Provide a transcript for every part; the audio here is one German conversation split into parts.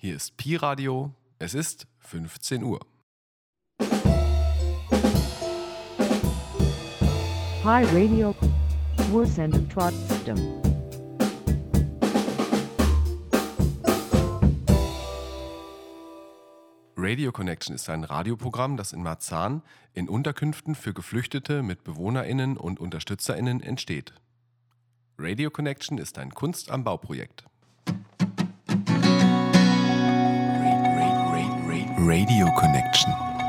Hier ist Pi Radio. Es ist 15 Uhr. Pi Radio. Wir senden trotzdem. Radio Connection ist ein Radioprogramm, das in Marzahn in Unterkünften für Geflüchtete mit BewohnerInnen und UnterstützerInnen entsteht. Radio Connection ist ein Kunst am Bau-Projekt. Radio Connection.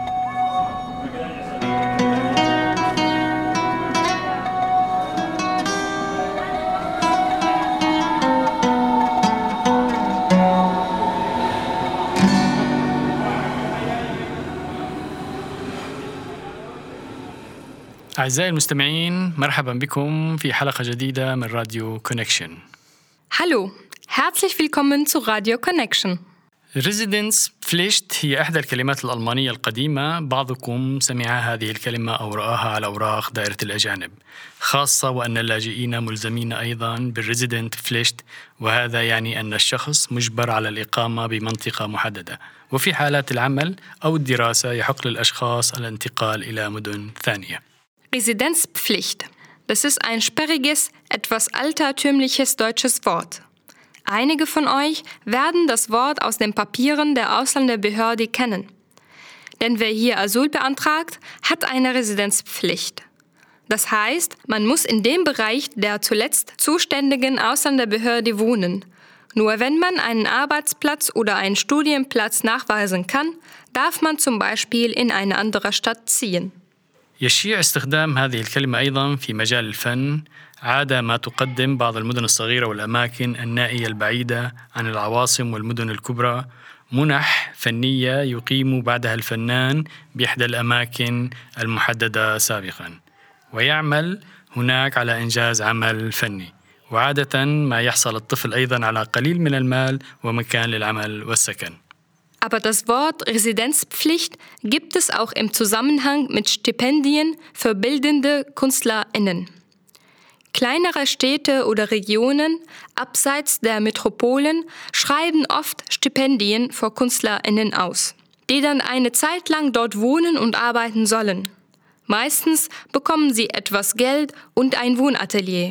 أعزائي المستمعين، مرحبا بكم في حلقة جديدة من راديو كونكشن. Hallo, herzlich willkommen zu Radio Connection. Residenzpflicht هي إحدى الكلمات الألمانية القديمة. بعضكم سمع هذه الكلمة أو رآها على أوراق دائرة الأجانب، خاصة وأن اللاجئين ملزمين أيضاً بالريزيدنتpflicht، وهذا يعني أن الشخص مجبر على الإقامة بمنطقة محددة، وفي حالات العمل أو الدراسة يحق للأشخاص الانتقال إلى مدن ثانية. Residenzpflicht. Das ist ein sperriges, etwas altertümliches deutsches Wort. Einige von euch werden das Wort aus den Papieren der Ausländerbehörde kennen. Denn wer hier Asyl beantragt, hat eine Residenzpflicht. Das heißt, man muss in dem Bereich der zuletzt zuständigen Ausländerbehörde wohnen. Nur wenn man einen Arbeitsplatz oder einen Studienplatz nachweisen kann, darf man zum Beispiel in eine andere Stadt ziehen. يشيع استخدام هذه الكلمة أيضاً في مجال الفن، عادة ما تقدم بعض المدن الصغيرة والأماكن النائية البعيدة عن العواصم والمدن الكبرى منح فنية يقيم بعدها الفنان بإحدى الأماكن المحددة سابقاً، ويعمل هناك على إنجاز عمل فني. وعادة ما يحصل الطفل أيضاً على قليل من المال ومكان للعمل والسكن. Aber das Wort Residenzpflicht gibt es auch im Zusammenhang mit Stipendien für bildende KünstlerInnen. Kleinere Städte oder Regionen abseits der Metropolen schreiben oft Stipendien für KünstlerInnen aus, die dann eine Zeit lang dort wohnen und arbeiten sollen. Meistens bekommen sie etwas Geld und ein Wohnatelier.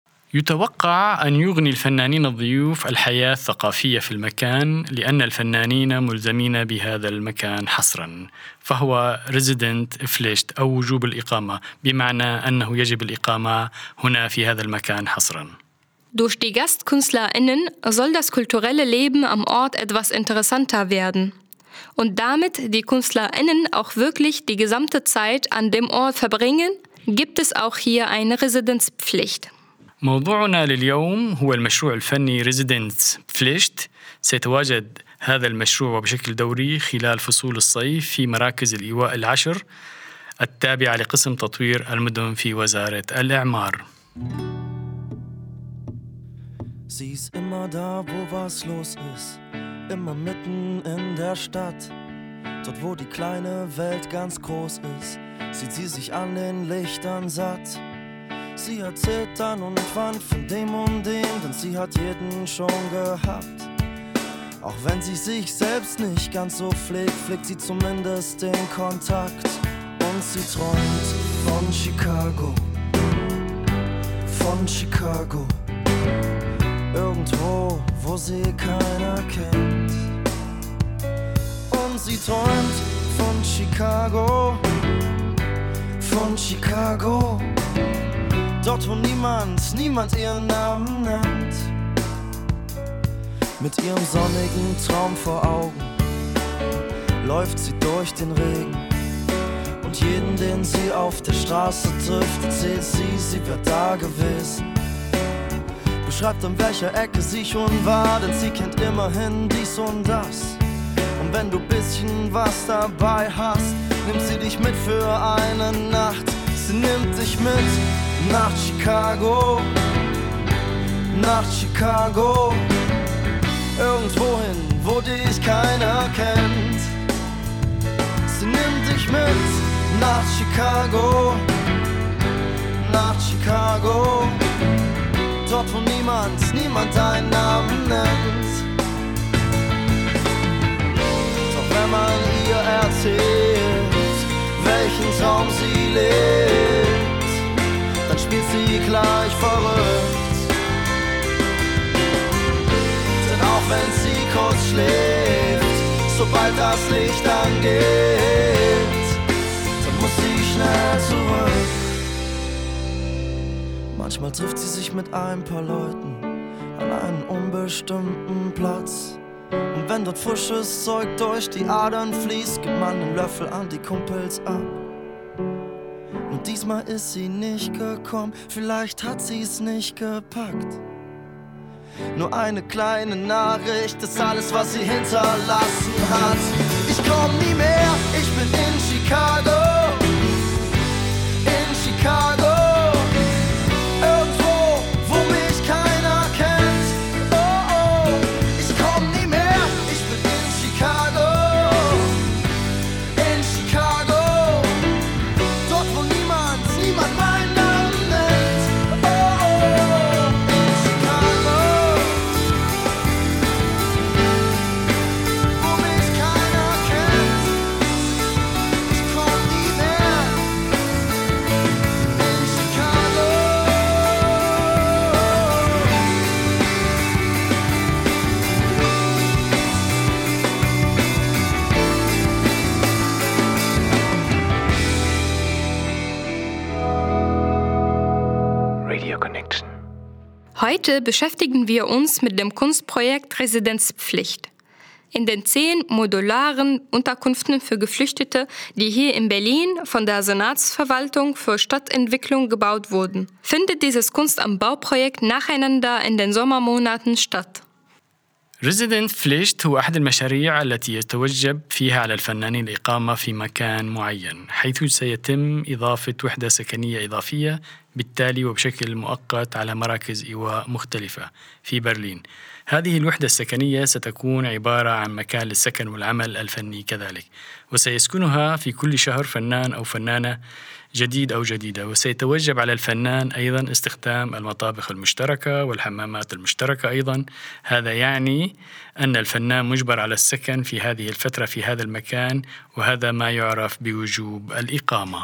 يتوقع أن يغني الفنانين الضيوف الحياة الثقافية في المكان، لأن الفنانين ملزمين بهذا المكان حصراً، فهو Residentpflicht أو وجوب الإقامة، بمعنى أنه يجب الإقامة هنا في هذا المكان حصراً. Durch die GastkünstlerInnen soll das kulturelle Leben am Ort etwas interessanter werden. Und damit die KünstlerInnen auch wirklich die gesamte Zeit an dem Ort verbringen, gibt es auch hier eine Residenzpflicht. موضوعنا لليوم هو المشروع الفني Residenzpflicht. سيتواجد هذا المشروع بشكل دوري خلال فصول الصيف في مراكز الإيواء العشر التابعة لقسم تطوير المدن في وزارة الإعمار. Sie ist immer da, wo was los ist, immer mitten in der Stadt. Dort, wo die kleine Welt ganz groß ist, sieht sie sich an den Lichtern satt. Sie erzählt dann und wann von dem und dem, denn sie hat jeden schon gehabt. Auch wenn sie sich selbst nicht ganz so pflegt, pflegt sie zumindest den Kontakt. Und sie träumt von Chicago, von Chicago. Irgendwo, wo sie keiner kennt. Und sie träumt von Chicago, von Chicago. Dort, wo niemand ihren Namen nennt. Mit ihrem sonnigen Traum vor Augen läuft sie durch den Regen. Und jeden, den sie auf der Straße trifft, erzählt sie wäre da gewesen. Beschreibt, an welcher Ecke sie schon war, denn sie kennt immerhin dies und das. Und wenn du bisschen was dabei hast, nimmt sie dich mit für eine Nacht. Sie nimmt dich mit nach Chicago, nach Chicago. Irgendwohin, wo dich keiner kennt. Sie nimmt dich mit nach Chicago, nach Chicago. Dort, wo niemand deinen Namen nennt. Traum sie lebt, dann spielt sie gleich verrückt. Denn auch wenn sie kurz schläft, sobald das Licht angeht, dann muss sie schnell zurück. Manchmal trifft sie sich mit ein paar Leuten an einen unbestimmten Platz. Und wenn dort frisches Zeug durch die Adern fließt, gibt man den Löffel an die Kumpels ab. Und diesmal ist sie nicht gekommen, vielleicht hat sie's nicht gepackt. Nur eine kleine Nachricht ist alles, was sie hinterlassen hat. Ich komm nie mehr, ich bin in Chicago. In Chicago. Irgendwo, wo mich keiner kennt. Oh, oh, ich komm nie mehr, ich bin in Chicago. In Chicago. Dort, wo niemand meinen Namen nennt. Oh, oh, in Chicago. Wo mich keiner kennt. Ich komm nie mehr. In Chicago. Radio Connection. Heute beschäftigen wir uns mit dem Kunstprojekt Residenzpflicht. In den 10 modularen Unterkünften für Geflüchtete, die hier in Berlin von der Senatsverwaltung für Stadtentwicklung gebaut wurden, findet dieses Kunst am Bauprojekt nacheinander in den Sommermonaten statt. ريزيدنت فليشت هو أحد المشاريع التي يتوجب فيها على الفنانين الإقامة في مكان معين، حيث سيتم إضافة وحدة سكنية إضافية بالتالي وبشكل مؤقت على مراكز إيواء مختلفة في برلين. هذه الوحدة السكنية ستكون عبارة عن مكان للسكن والعمل الفني كذلك، وسيسكنها في كل شهر فنان أو فنانة جديد أو جديدة، وسيتوجب على الفنان أيضا استخدام المطابخ المشتركة والحمامات المشتركة أيضا. هذا يعني أن الفنان مجبر على السكن في هذه الفترة في هذا المكان، وهذا ما يعرف بوجوب الإقامة.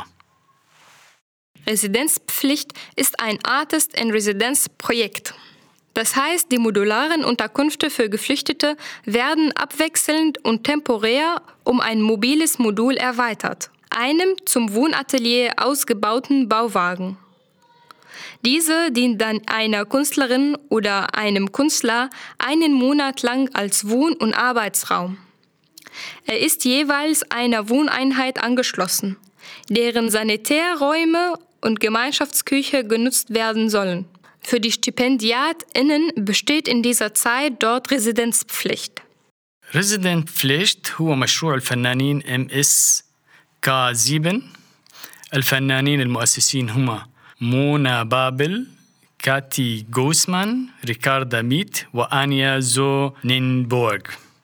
Residenzpflicht ist ein Artist-in-Residence-Projekt. Das heißt, die modularen Unterkünfte für Geflüchtete werden abwechselnd und temporär um ein mobiles Modul erweitert, einem zum Wohnatelier ausgebauten Bauwagen. Diese dient dann einer Künstlerin oder einem Künstler einen Monat lang als Wohn- und Arbeitsraum. Er ist jeweils einer Wohneinheit angeschlossen, deren Sanitärräume und Gemeinschaftsküche genutzt werden sollen. Für die StipendiatInnen besteht in dieser Zeit dort Residenzpflicht. ريزيدنت فليشت هو مشروع الفنانين MSK7. الفنانين المؤسسين هما مونا بابل، كاتي غوسمان، ريكاردا ميت، وآنيا زونينبورغ.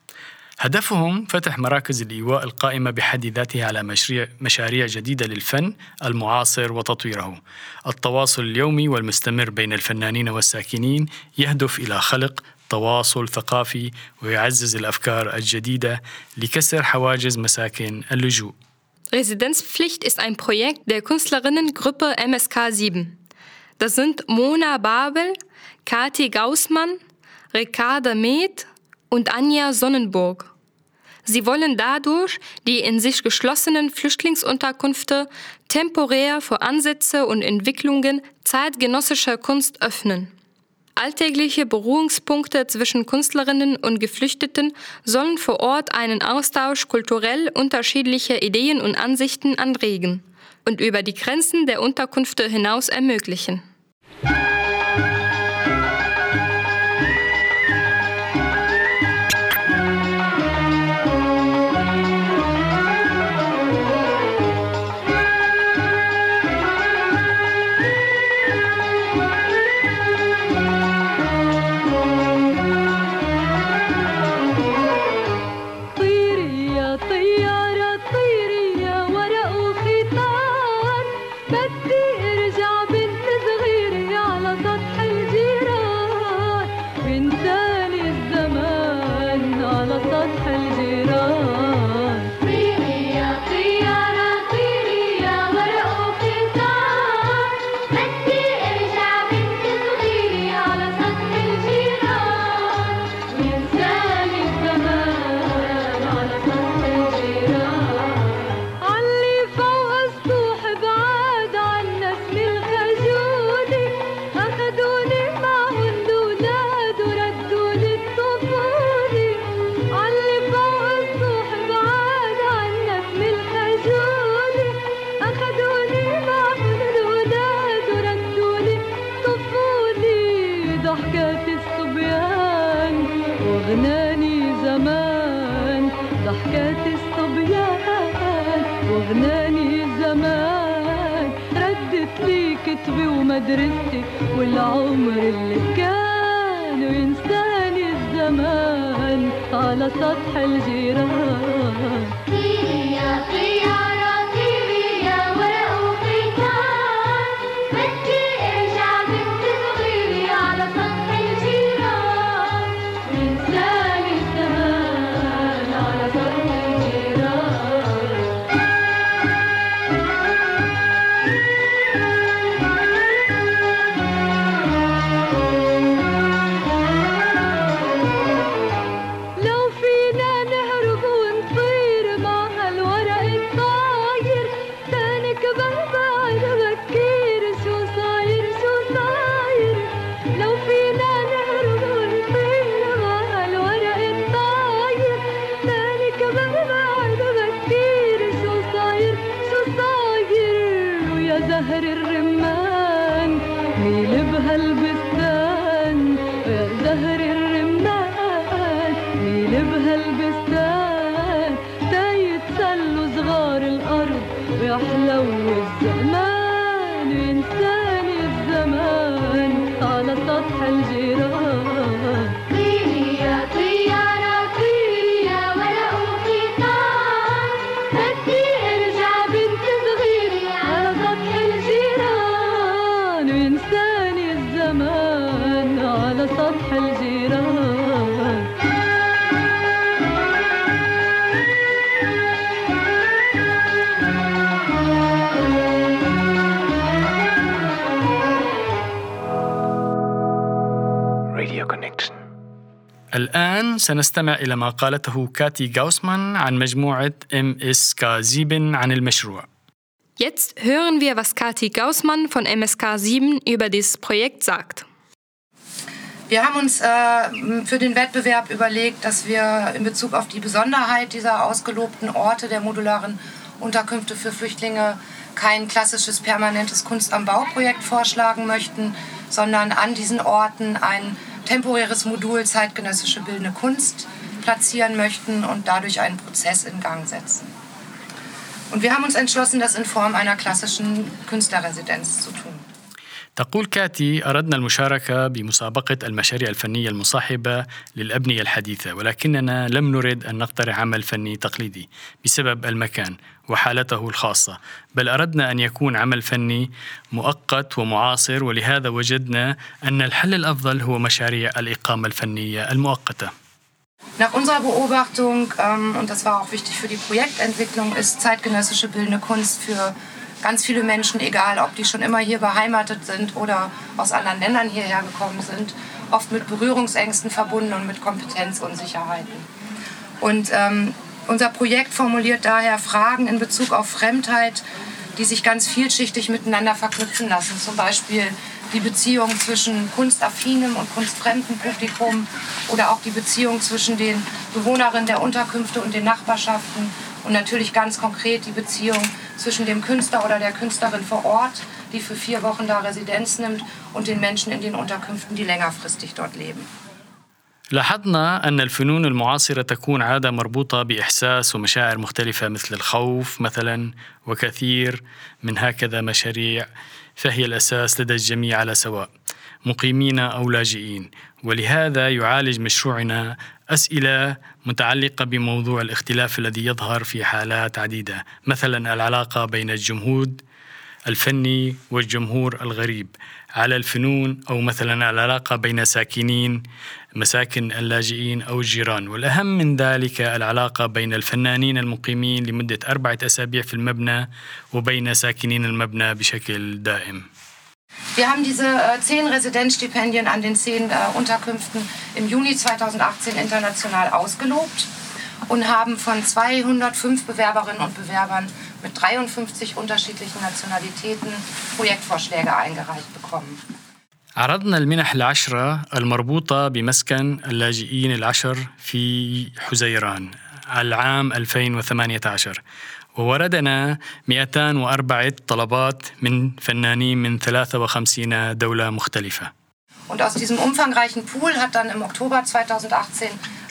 هدفهم فتح مراكز الإيواء القائمة بحد ذاتها على مشاريع جديدة للفن المعاصر وتطويره. التواصل اليومي والمستمر بين الفنانين والساكنين يهدف إلى خلق تواصل ثقافي ويعزز الأفكار الجديدة لكسر حواجز مساكن اللجوء. Residenzpflicht ist ein Projekt der Künstlerinnengruppe MSK7. Das sind Mona Babel, Kati Gaussmann, Ricarda Met und Anja Sonnenburg. Sie wollen dadurch die in sich geschlossenen Flüchtlingsunterkünfte temporär für Ansätze und Entwicklungen zeitgenössischer Kunst öffnen. Alltägliche Berührungspunkte zwischen Künstlerinnen und Geflüchteten sollen vor Ort einen Austausch kulturell unterschiedlicher Ideen und Ansichten anregen und über die Grenzen der Unterkünfte hinaus ermöglichen. على سطح الجبال ضحكات الصبيان وغناني الزمان ردت لي كتبي ومدرستي والعمر اللي كان وينساني الزمان على سطح الجيران. طيري يا طيارة طيري يا ورق وخيطان بدي ارجع بنت صغيري على سطح الجيران وينساني الزمان على سطح الجيران. لو فينا نهرب ونطير مع هالورق الطاير تنكبر بعد بكير شو صاير شو صاير. لو فينا نهرب ونطير مع هالورق الطاير تنكبر بعد بكير شو صاير شو صاير. ويا زهر الرمان ميل بهالبستان ويا زهر الرمان ميل بهالبستان تا يتسلوا صغار الأرض ويحلو الزمان وينساني الزمان على سطح الجيران. طيري يا طيارة طيري يا ورق وخيطان بدي ارجع بنت صغيري على سطح الجيران وينساني الزمان على سطح الجيران. Radio Connection. الآن سنستمع إلى ما قالته كاتي غاوسمان عن مجموعة MSK7 عن المشروع. Jetzt hören wir, was Kati Gaußmann von MSK7 über dieses Projekt sagt. Wir haben uns für den Wettbewerb überlegt, dass wir in Bezug auf die Besonderheit dieser ausgelobten Orte der modularen Unterkünfte für Flüchtlinge kein klassisches permanentes Kunst am Bau-Projekt vorschlagen möchten, sondern an diesen Orten ein temporäres Modul zeitgenössische bildende Kunst platzieren möchten und dadurch einen Prozess in Gang setzen. Und wir haben uns entschlossen, das in Form einer klassischen Künstlerresidenz zu tun. تقول كاتي: أردنا المشاركة بمسابقة المشاريع الفنية المصاحبة للأبنية الحديثة، ولكننا لم نرد أن نقترح عمل فني تقليدي بسبب المكان وحالته الخاصة، بل أردنا أن يكون عمل فني مؤقت ومعاصر، ولهذا وجدنا أن الحل الأفضل هو مشاريع الإقامة الفنية المؤقتة. Nach unserer Beobachtung, und das war auch wichtig für die Projektentwicklung, ist zeitgenössische bildende Kunst für ganz viele Menschen, egal ob die schon immer hier beheimatet sind oder aus anderen Ländern hierher gekommen sind, oft mit Berührungsängsten verbunden und mit Kompetenzunsicherheiten. Und unser Projekt formuliert daher Fragen in Bezug auf Fremdheit, die sich ganz vielschichtig miteinander verknüpfen lassen. Zum Beispiel die Beziehung zwischen kunstaffinem und kunstfremdem Publikum oder auch die Beziehung zwischen den Bewohnerinnen der Unterkünfte und den Nachbarschaften und natürlich ganz konkret die Beziehung zwischen dem Künstler oder der Künstlerin vor Ort, die für 4 Wochen da Residenz nimmt, und den Menschen in den Unterkünften, die längerfristig dort leben. لاحظنا أن الفنون المعاصرة تكون عادة مربوطة بإحساس ومشاعر مختلفة مثل الخوف مثلا، وكثير من هكذا مشاريع فهي الأساس لدى الجميع على سواء، مقيمين أو لاجئين، ولهذا يعالج مشروعنا أسئلة متعلقة بموضوع الاختلاف الذي يظهر في حالات عديدة، مثلا العلاقة بين الجمهود الفني والجمهور الغريب على الفنون، أو مثلا العلاقة بين ساكنين مساكن اللاجئين أو الجيران، والأهم من ذلك العلاقة بين الفنانين المقيمين لمدة 4 أسابيع في المبنى وبين ساكنين المبنى بشكل دائم. Wir haben diese 10 Residenzstipendien an den 10 Unterkünften im Juni 2018 international ausgelobt und haben von 205 Bewerberinnen und Bewerbern mit 53 unterschiedlichen Nationalitäten Projektvorschläge eingereicht bekommen. عرضنا المنح 10 المربوطة بمسكن اللاجئين 10 في حزيران العام 2018، ووردنا 204 طلبات من فنانين من 53 دولة مختلفة. Und aus diesem umfangreichen Pool hat dann im Oktober 2018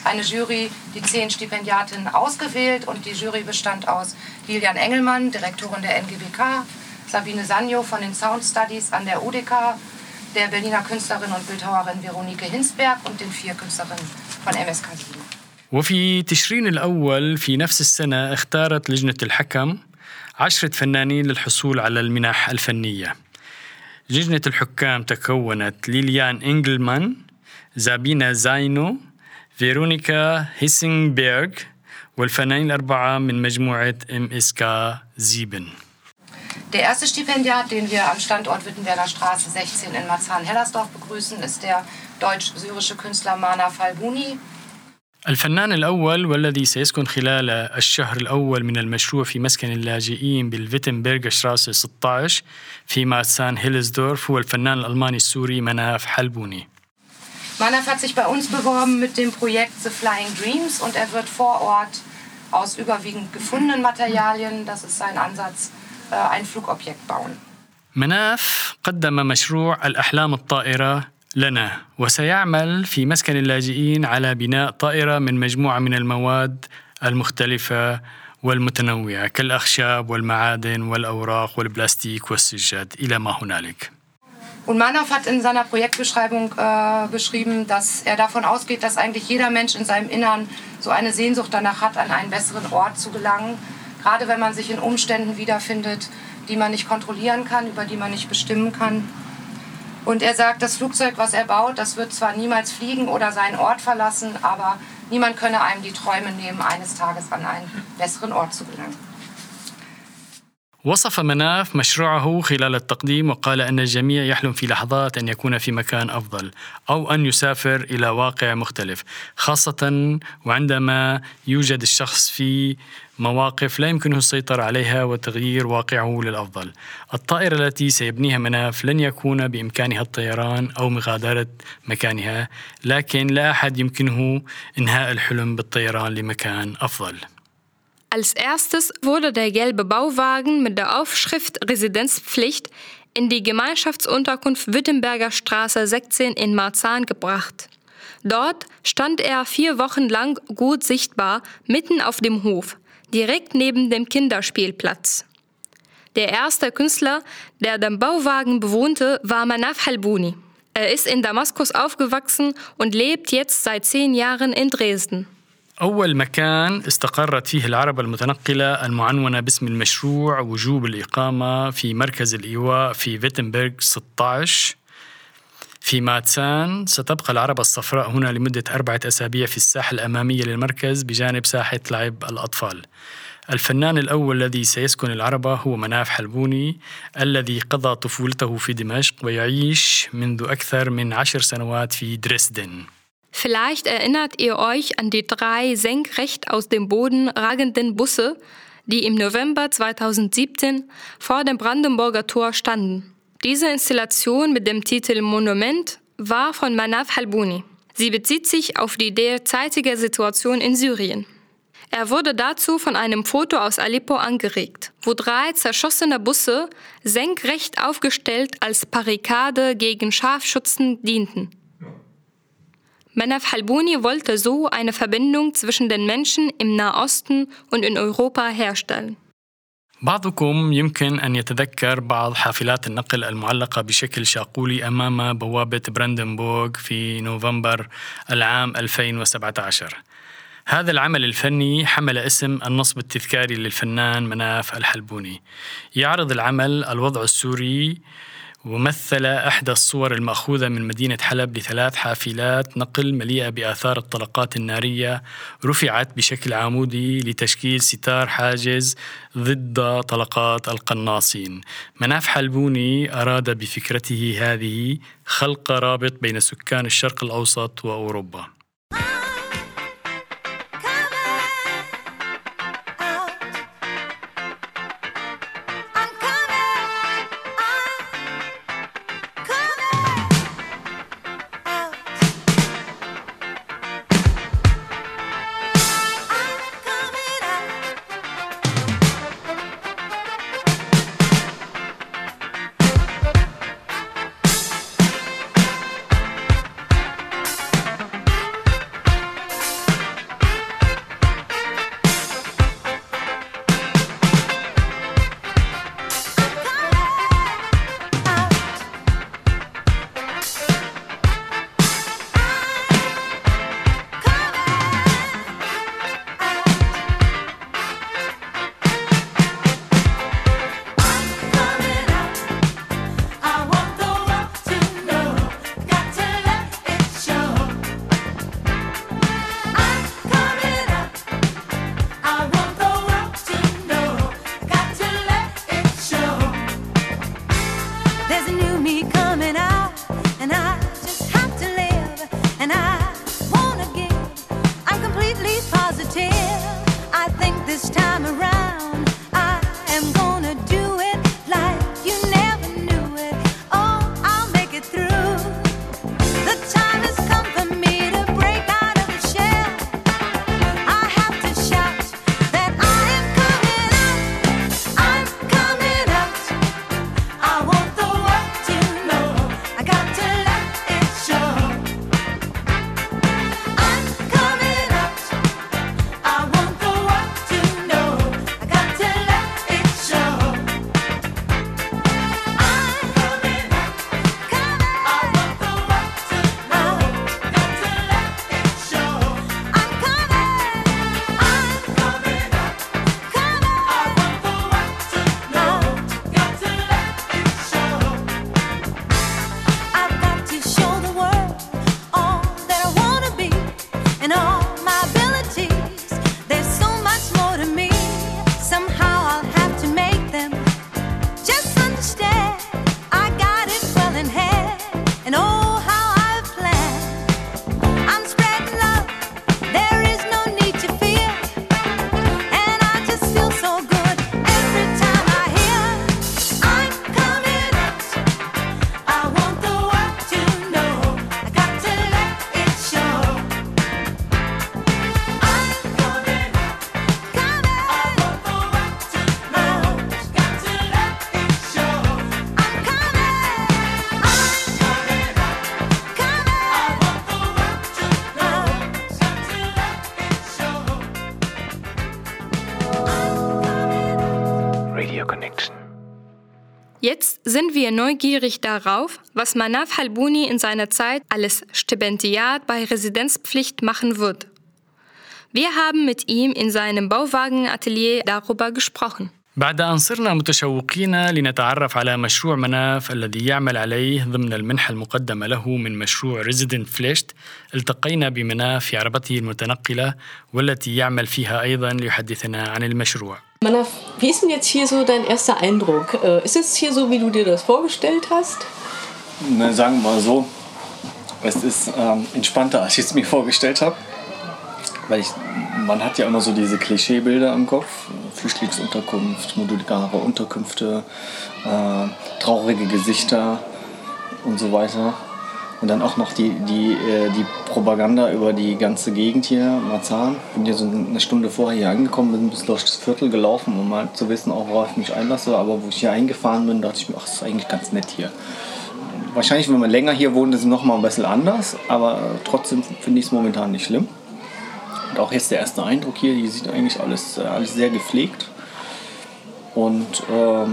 eine Jury die 10 Stipendiatinnen ausgewählt und die Jury bestand aus Lilian Engelmann, Direktorin der NGBK, Sabine Sanjo von den Sound Studies an der UDK, der Berliner Künstlerin und Bildhauerin Veronike Hinsberg und den 4 Künstlerinnen von MSK 7. وفي تشرين الأول في نفس السنة اختارت لجنة الحكم 10 فنانين للحصول على المنح الفنية. لجنة الحكام تكونت ليليان إنجلمان، زابينا زاينو، فيرونيكا هيسنبرغ والفنانين الأربعة من مجموعة MSK 7. Der erste Stipendiat, den wir am Standort Wittenberger Straße 16 in Marzahn-Hellersdorf begrüßen, ist der deutsch-syrische Künstler Manaf Halbouni. الفنان الأول والذي سيسكن خلال الشهر الأول من المشروع في مسكن اللاجئين بالفيتنبرغ شراسة 16 في مارسان هيلزدورف هو الفنان الألماني السوري مناف حلبوني. Manaf hat sich bei uns beworben mit dem Projekt The Flying Dreams und er wird vor Ort aus überwiegend gefundenen Materialien, das ist sein Ansatz, ein Flugobjekt bauen. مناف قدم مشروع الأحلام الطائرة لنا وسيعمل في مسكن اللاجئين على بناء طائرة من مجموعة من المواد المختلفة والمتنوعة كالأخشاب والمعادن والأوراق والبلاستيك والسجاد إلى ما هنالك. Und Manaf hat in seiner Projektbeschreibung beschrieben, dass er davon ausgeht, dass eigentlich jeder Mensch in seinem Innern so eine Sehnsucht danach hat, an einen besseren Ort zu gelangen. Gerade wenn man sich in Umständen wiederfindet, die man nicht kontrollieren kann, über die man nicht bestimmen kann. Und er sagt, das Flugzeug, was er baut, das wird zwar niemals fliegen oder seinen Ort verlassen, aber niemand könne einem die Träume nehmen, eines Tages an einen besseren Ort zu gelangen. وصف مناف مشروعه خلال التقديم وقال أن الجميع يحلم في لحظات أن يكون في مكان أفضل أو أن يسافر إلى واقع مختلف، خاصة وعندما يوجد الشخص في مواقف لا يمكنه السيطرة عليها وتغيير واقعه للأفضل. الطائرة التي سيبنيها مناف لن يكون بإمكانها الطيران أو مغادرة مكانها، لكن لا أحد يمكنه إنهاء الحلم بالطيران لمكان أفضل. Als erstes wurde der gelbe Bauwagen mit der Aufschrift Residenzpflicht in die Gemeinschaftsunterkunft Wittenberger Straße 16 in Marzahn gebracht. Dort stand er 4 Wochen lang gut sichtbar mitten auf dem Hof, direkt neben dem Kinderspielplatz. Der erste Künstler, der den Bauwagen bewohnte, war Manaf Halbouni. Er ist in Damaskus aufgewachsen und lebt jetzt seit 10 Jahren in Dresden. أول مكان استقرت فيه العربة المتنقلة المعنونة باسم المشروع وجوب الإقامة في مركز الإيواء في فيتنبرغ 16 في مارسان. ستبقى العربة الصفراء هنا لمدة 4 أسابيع في الساحة الأمامية للمركز بجانب ساحة لعب الأطفال. الفنان الأول الذي سيسكن العربة هو مناف حلبوني الذي قضى طفولته في دمشق ويعيش منذ أكثر من 10 سنوات في دريسدن. Vielleicht erinnert ihr euch an die 3 senkrecht aus dem Boden ragenden Busse, die im November 2017 vor dem Brandenburger Tor standen. Diese Installation mit dem Titel Monument war von Manaf Halbouni. Sie bezieht sich auf die derzeitige Situation in Syrien. Er wurde dazu von einem Foto aus Aleppo angeregt, wo 3 zerschossene Busse senkrecht aufgestellt als Barrikade gegen Scharfschützen dienten. Manaf Halbouni wollte so eine Verbindung zwischen den Menschen im Nahosten und in Europa herstellen. بعضكم يمكن أن يتذكر بعض حافلات النقل المعلقة بشكل شاقولي أمام بوابة براندنبورغ في نوفمبر العام 2017. هذا العمل الفني حمل اسم النصب التذكاري للفنان مناف الحلبوني. يعرض العمل الوضع السوري ومثل إحدى الصور المأخوذة من مدينة حلب ل3 حافلات نقل مليئة بآثار الطلقات النارية رفعت بشكل عمودي لتشكيل ستار حاجز ضد طلقات القناصين. مناف حلبوني أراد بفكرته هذه خلق رابط بين سكان الشرق الأوسط وأوروبا. this time around I am gonna do it like you never knew it. Oh, I'll make it through. The time has come for me to break out of the shell. I have to shout that I am coming out. I'm coming out. I want the world to know. I got to let it show. I'm coming out. I want the world to know. I got to let it show. I'm coming out. I want the world to know. Got to let it show. I'm coming. I'm coming out. I want the world to know. Got to let it show. I've got to show the world all that I wanna be and all my abilities. There's so much more to me. Somehow I'll have to make them just understand. I got it well in hand, and oh how I've planned. I'm spreading love. There is no need to fear, and I just feel so good every time I hear I'm coming out. I want the world to know. I got to let it show. I'm coming out. I want the world to know. Got to let it show. I'm coming. I'm coming out. I want the world to know. Got to let it show. Radio Connection. Jetzt sind wir neugierig darauf, was Manaf Halbouni in seiner Zeit als Stipendiat bei Residenzpflicht machen wird. Wir haben mit ihm in seinem Bauwagenatelier darüber gesprochen. بعد أن صرنا متشوقين لنتعرف على مشروع مناف الذي يعمل عليه ضمن المنحة المقدمة له من مشروع Resident Pflicht، التقينا بمناف في عربته المتنقلة والتي يعمل فيها أيضا ليحدثنا عن المشروع. Manaf, wie ist denn jetzt hier so dein erster Eindruck? Ist es hier so, wie du dir das vorgestellt hast? Na, sagen wir mal so, es ist entspannter, als ich es mir vorgestellt habe. Weil man hat ja immer so diese Klischeebilder im Kopf. Flüchtlingsunterkunft, modulare Unterkünfte, traurige Gesichter und so weiter. Und dann auch noch die Propaganda über die ganze Gegend hier, Marzahn. Ich bin hier so eine Stunde vorher hier angekommen, bin bis durch das Viertel gelaufen, um mal zu wissen, auch worauf ich mich einlasse. Aber wo ich hier eingefahren bin, dachte ich mir, ach, das ist eigentlich ganz nett hier. Wahrscheinlich, wenn man länger hier wohnt, ist es noch mal ein bisschen anders. Aber trotzdem finde ich es momentan nicht schlimm. Und auch jetzt der erste Eindruck hier, hier sieht eigentlich alles sehr gepflegt. Und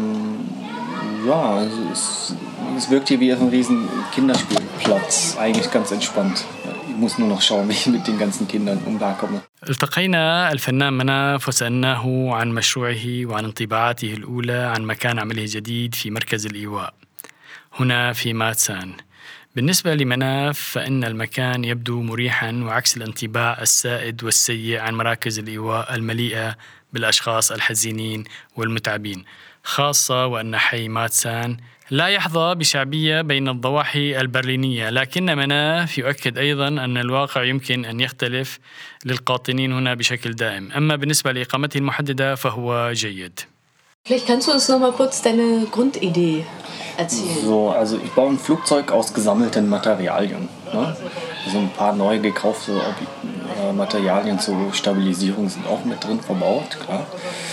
ja, also es wirkt hier wie ein riesen Kinderspielplatz, eigentlich ganz entspannt. Ich muss nur noch schauen, wie ich mit den ganzen Kindern umkomme. التقينا الفنان مناف وسألناه عن مشروعه وعن انطباعاته الأولى عن مكان عمله الجديد في مركز الإيواء هنا في ماتسان. بالنسبة لمناف فإن المكان يبدو مريحاً وعكس الانطباع السائد والسيء عن مراكز الإيواء المليئة بالأشخاص الحزينين والمتعبين، خاصة وأن حي ماتسان لا يحظى بشعبية بين الضواحي البرلينية. لكن مناف يؤكد أيضاً أن الواقع يمكن أن يختلف للقاطنين هنا بشكل دائم، أما بالنسبة لإقامته المحددة فهو جيد. Vielleicht kannst du uns noch mal kurz deine Grundidee erzählen. So, also ich baue ein Flugzeug aus gesammelten Materialien. Ne? Also ein paar neu gekaufte Materialien zur Stabilisierung sind auch mit drin verbaut, klar.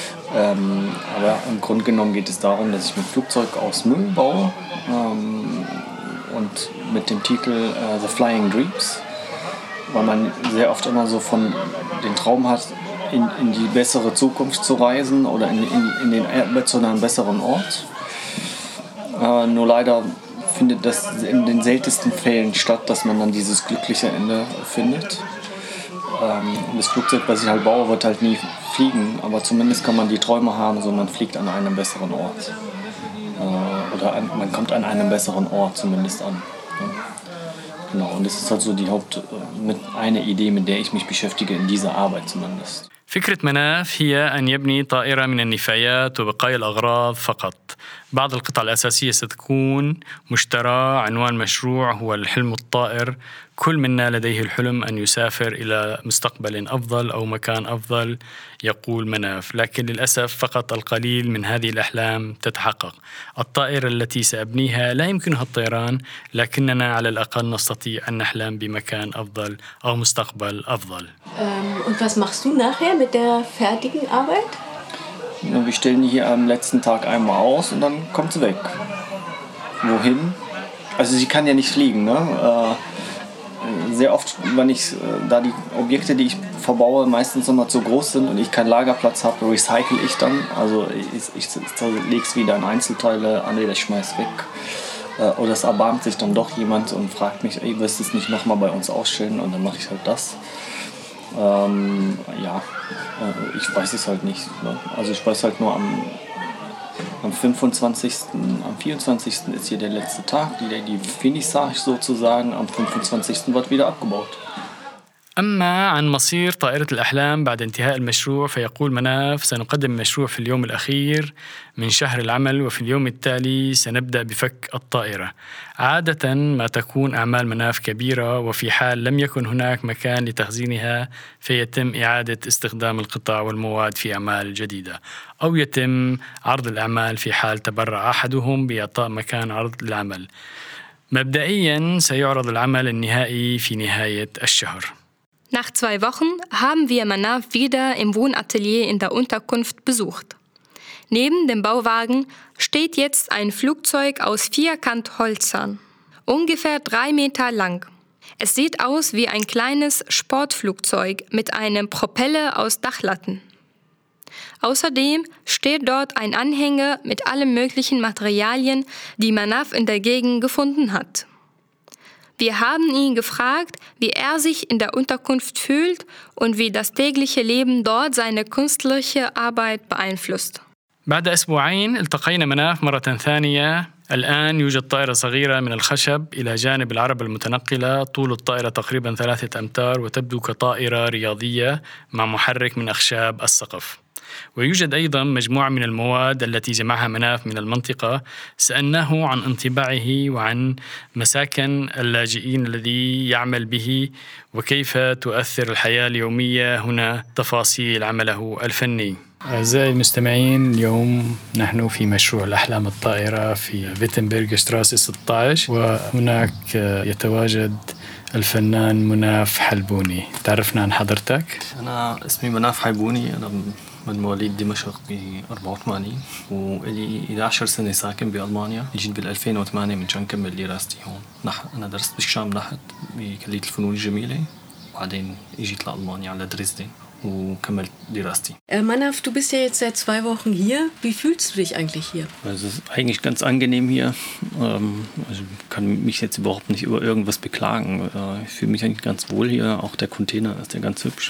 Aber im Grunde genommen geht es darum, dass ich ein Flugzeug aus Müll baue und mit dem Titel The Flying Dreams, weil man sehr oft immer so von den Traum hat, in die bessere Zukunft zu reisen oder zu einem besseren Ort. Nur leider findet das in den seltensten Fällen statt, dass man dann dieses glückliche Ende findet. Das Flugzeug, was ich halt baue, wird halt nie fliegen, aber zumindest kann man die Träume haben, so man fliegt an einem besseren Ort. Man kommt an einem besseren Ort zumindest an. Genau, und das ist halt so eine Idee, mit der ich mich beschäftige in dieser Arbeit zumindest. فكرة مناف هي أن يبني طائرة من النفايات وبقايا الأغراض فقط. بعض القطع الأساسية ستكون مشترى. عنوان مشروع هو الحلم الطائر. كل منا لديه الحلم أن يسافر إلى مستقبل أفضل أو مكان أفضل، يقول مناف، لكن للأسف فقط القليل من هذه الأحلام تتحقق. الطائرة التي سأبنيها لا يمكنها الطيران، لكننا على الأقل نستطيع أن نحلم بمكان أفضل أو مستقبل أفضل. Und was machst du nachher mit der fertigen Arbeit? Wir stellen die hier am letzten Tag einmal aus und dann kommt sie weg. Wohin? Also sie kann ja nicht fliegen, ne? Sehr oft, wenn ich da die Objekte, die ich verbaue, meistens immer zu groß sind und ich keinen Lagerplatz habe, recycle ich dann. Also ich lege es wieder in Einzelteile, andere ich schmeiß weg. Oder es erbarmt sich dann doch jemand und fragt mich, ey, willst du es nicht nochmal bei uns ausstellen? Und dann mache ich halt das. Ich weiß es halt nicht. Ne? Also ich weiß halt nur am 25., am 24. ist hier der letzte Tag, die Finissage sozusagen. Am 25. wird wieder abgebaut. أما عن مصير طائرة الأحلام بعد انتهاء المشروع فيقول مناف: سنقدم المشروع في اليوم الأخير من شهر العمل، وفي اليوم التالي سنبدأ بفك الطائرة. عادة ما تكون أعمال مناف كبيرة، وفي حال لم يكن هناك مكان لتخزينها فيتم إعادة استخدام القطع والمواد في أعمال جديدة، أو يتم عرض الأعمال في حال تبرع أحدهم بإعطاء مكان عرض العمل. مبدئياً سيعرض العمل النهائي في نهاية الشهر. Nach 2 Wochen haben wir Manaf wieder im Wohnatelier in der Unterkunft besucht. Neben dem Bauwagen steht jetzt ein Flugzeug aus Vierkantholzern, ungefähr 3 Meter lang. Es sieht aus wie ein kleines Sportflugzeug mit einem Propeller aus Dachlatten. Außerdem steht dort ein Anhänger mit allen möglichen Materialien, die Manaf in der Gegend gefunden hat. Wir haben ihn gefragt, wie er sich in der Unterkunft fühlt und wie das tägliche Leben dort seine künstlerische Arbeit beeinflusst. بعد أسبوعين التقينا مناف مرة ثانية. الآن يوجد طائرة صغيرة من الخشب إلى جانب العربة المتنقلة. طول الطائرة تقريبا 3 أمتار وتبدو كطائرة رياضية مع محرك من أخشاب السقف. ويوجد أيضا مجموعة من المواد التي جمعها مناف من المنطقة. سألناه عن انطباعه وعن مساكن اللاجئين الذي يعمل به وكيف تؤثر الحياة اليومية هنا، تفاصيل عمله الفني. أعزائي المستمعين، اليوم نحن في مشروع الأحلام الطائرة في فيتنبرغ شتراسي 16، وهناك يتواجد الفنان مناف حلبوني. تعرفنا عن حضرتك؟ أنا اسمي مناف حلبوني، أنا من مواليد دمشق ب 84 وإلي 11 سنة ساكن بألمانيا. جيت بال 2008 من شان كمل دراستي هون. أنا درست بالشام نحت بكلية الفنون الجميلة، وبعدين جيت لألمانيا على دريسدن وكملت دراستي. Manaf, du bist ja jetzt seit 2 Wochen hier. Wie fühlst du dich eigentlich hier? Also es ist eigentlich ganz angenehm hier. Also ich kann mich jetzt überhaupt nicht über irgendwas beklagen. Ich fühle mich eigentlich ganz wohl hier. Auch der Container ist ja ganz hübsch.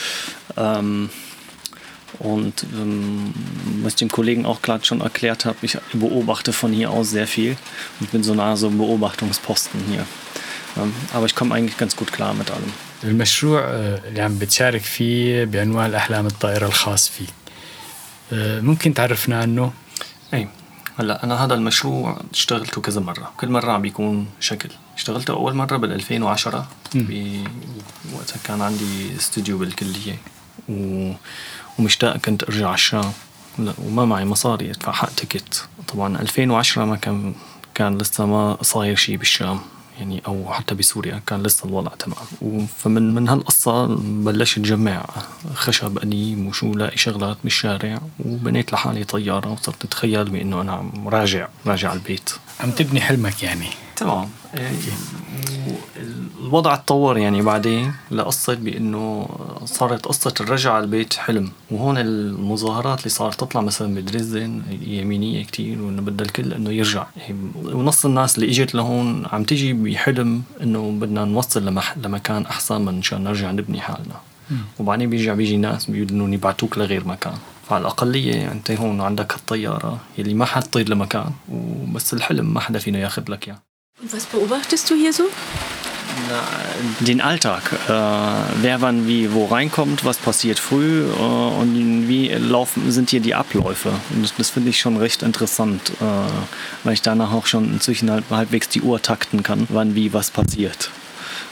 Und was ich dem Kollegen auch gerade schon erklärt habe, ich beobachte von hier aus sehr viel und bin so nah so einem Beobachtungsposten hier. Aber ich komme eigentlich ganz gut klar mit allem. المشروع اللي عم بتشارك فيه بعنوان الأحلام الطائرة الخاص فيك، ممكن تعرفنا عنه؟ أي هلا أنا هذا المشروع اشتغلته كذا مرة، كل مرة عم بيكون شكل. اشتغلته أول مرة بال 2010 وقتها كان عندي استوديو بالكلية ومشتاق كنت أرجع على الشام وما معي مصاري أدفع حق تيكت. طبعا 2010 ما كان لسه ما صاير شيء بالشام يعني، أو حتى بسوريا كان لسه الوضع تمام. فمن هالقصة بلشت جمع خشب قديم وشو لاقي شغلات بالشارع، وبنيت لحالي طيارة وصرت أتخيل بأنه أنا عم راجع البيت. عم تبني حلمك يعني. تمام. الوضع تطور يعني بعدين لقصة بأنه صارت قصة الرجعة على البيت حلم. وهون المظاهرات اللي صارت تطلع مثلا بدريسدن يمينية كتير، وإنه بدها الكل إنه يرجع. ونص الناس اللي إجت لهون عم تيجي بحلم إنه بدنا نوصل لمكان أحسن من شان نرجع نبني حالنا. وبعدين بيجي ناس بيقولوا إنه يبعتوك لغير مكان. فعلى الأقلية أنت هون عندك هالطيارة اللي ما حتطير لمكان، وبس الحلم ما حدا فينا ياخد لك يعني. Und was beobachtest du hier so? Den Alltag, wer wann wie wo reinkommt, was passiert früh und wie sind hier die Abläufe. Und das finde ich schon recht interessant, weil ich danach auch schon inzwischen halbwegs die Uhr takten kann, wann wie was passiert.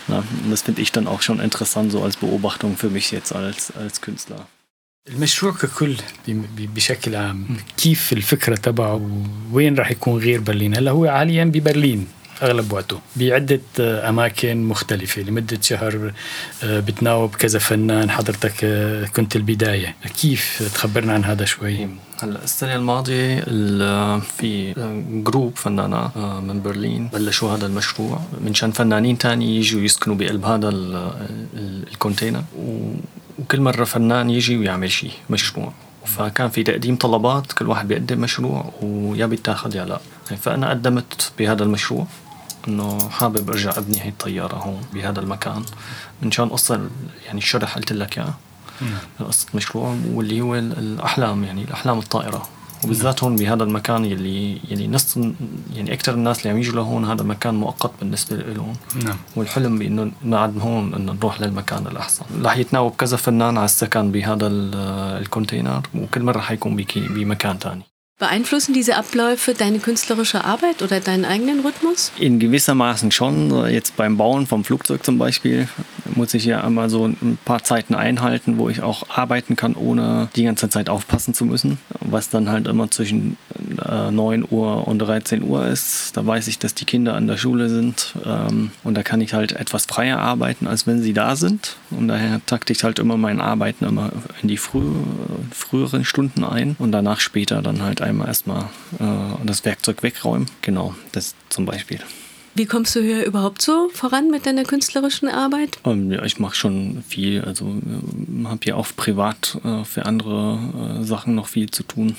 Na, das finde ich dann auch schon interessant, so als Beobachtung für mich jetzt als Künstler. المشروع ككل بشكل عام كيف الفكرة تبعه وين راح يكون غير برلين؟ هلا هو حاليا ببرلين أغلب وقته بعدة أماكن مختلفة لمدة شهر، بتناوب كذا فنان. حضرتك كنت البداية، كيف تخبرنا عن هذا شوي؟ هلا السنة الماضية في جروب فنانات من برلين بلشوا هذا المشروع من شان فنانين تاني يجوا يسكنوا بقلب هذا الكونتينر، وكل مرة فنان يجي ويعمل شيء مشروع، فكان في تقديم طلبات، كل واحد بيقدم مشروع ويا بيتاخد يا لا. فأنا قدمت بهذا المشروع إنه حابب أرجع أبني هاي الطيارة هون بهذا المكان من شان قصة يعني الشرح قلت لك إياه قصة مشروع واللي هو الأحلام، يعني الأحلام الطائرة، وبالذات هون بهذا المكان يلي نص يعني أكتر الناس اللي عم يجوا لهون هذا مكان مؤقت بالنسبة لهم. والحلم بإنه بعد هون إنه نروح للمكان الأحسن. رح يتناوب كذا فنان على السكن بهذا الكونتينر، وكل مرة حيكون بمكان تاني. Beeinflussen diese Abläufe deine künstlerische Arbeit oder deinen eigenen Rhythmus? In gewissermaßen schon. Jetzt beim Bauen vom Flugzeug zum Beispiel muss ich ja immer so ein paar Zeiten einhalten, wo ich auch arbeiten kann, ohne die ganze Zeit aufpassen zu müssen. Was dann halt immer zwischen 9 Uhr und 13 Uhr ist. Da weiß ich, dass die Kinder an der Schule sind. Und da kann ich halt etwas freier arbeiten, als wenn sie da sind. Und daher takte ich halt immer mein Arbeiten immer in die früheren Stunden ein und danach später dann halt einmal erstmal das Werkzeug wegräumen. Genau, das zum Beispiel. Wie kommst du hier überhaupt so voran mit deiner künstlerischen Arbeit? Ja, ich mache schon viel. Also habe hier auch privat für andere Sachen noch viel zu tun.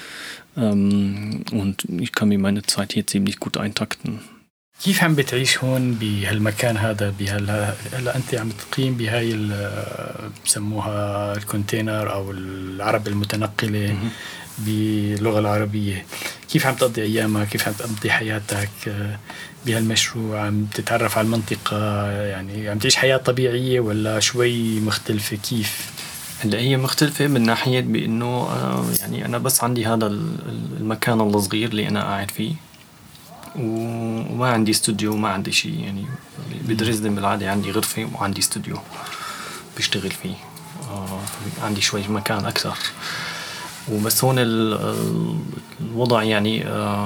Und ich kann mir meine Zeit hier ziemlich gut eintakten. كيف عم بتعيش هون بهالمكان هذا هلا أنت عم تقيم بهاي بسموها الكونتينر أو العربة المتنقلة باللغة العربية؟ كيف عم تقضي أيامك؟ كيف عم تقضي حياتك بهالمشروع؟ عم تتعرف على المنطقة؟ يعني عم تعيش حياة طبيعية ولا شوي مختلفة؟ كيف؟ هلا هي مختلفة من ناحية بأنه يعني أنا بس عندي هذا المكان الصغير اللي أنا قاعد فيه، وما عندي استوديو وما عندي شيء. يعني بدرزدن بالعادة عندي غرفة وعندي استوديو بشتغل فيه، عندي شوي مكان أكثر. وبس هون الوضع يعني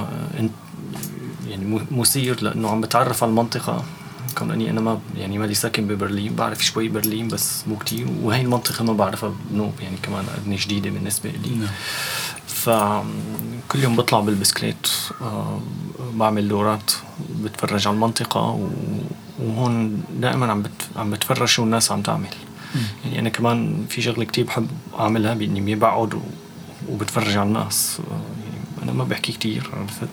مثير لأنه عم بتعرف على المنطقة، كون أني أنا ما يعني مالي ساكن ببرلين، بعرف شوي برلين بس مو كتير، وهي المنطقة ما بعرفها بنوب، يعني كمان أبني جديدة بالنسبة لي. فكل يوم بطلع بالبسكليت، بعمل دورات، بتفرج على المنطقة، وهون دائما عم بتفرج شو الناس عم تعمل. يعني أنا كمان في شغلة كتير بحب أعملها بإني بقعد وبتفرج على الناس. يعني أنا ما بحكي كتير، عرفت؟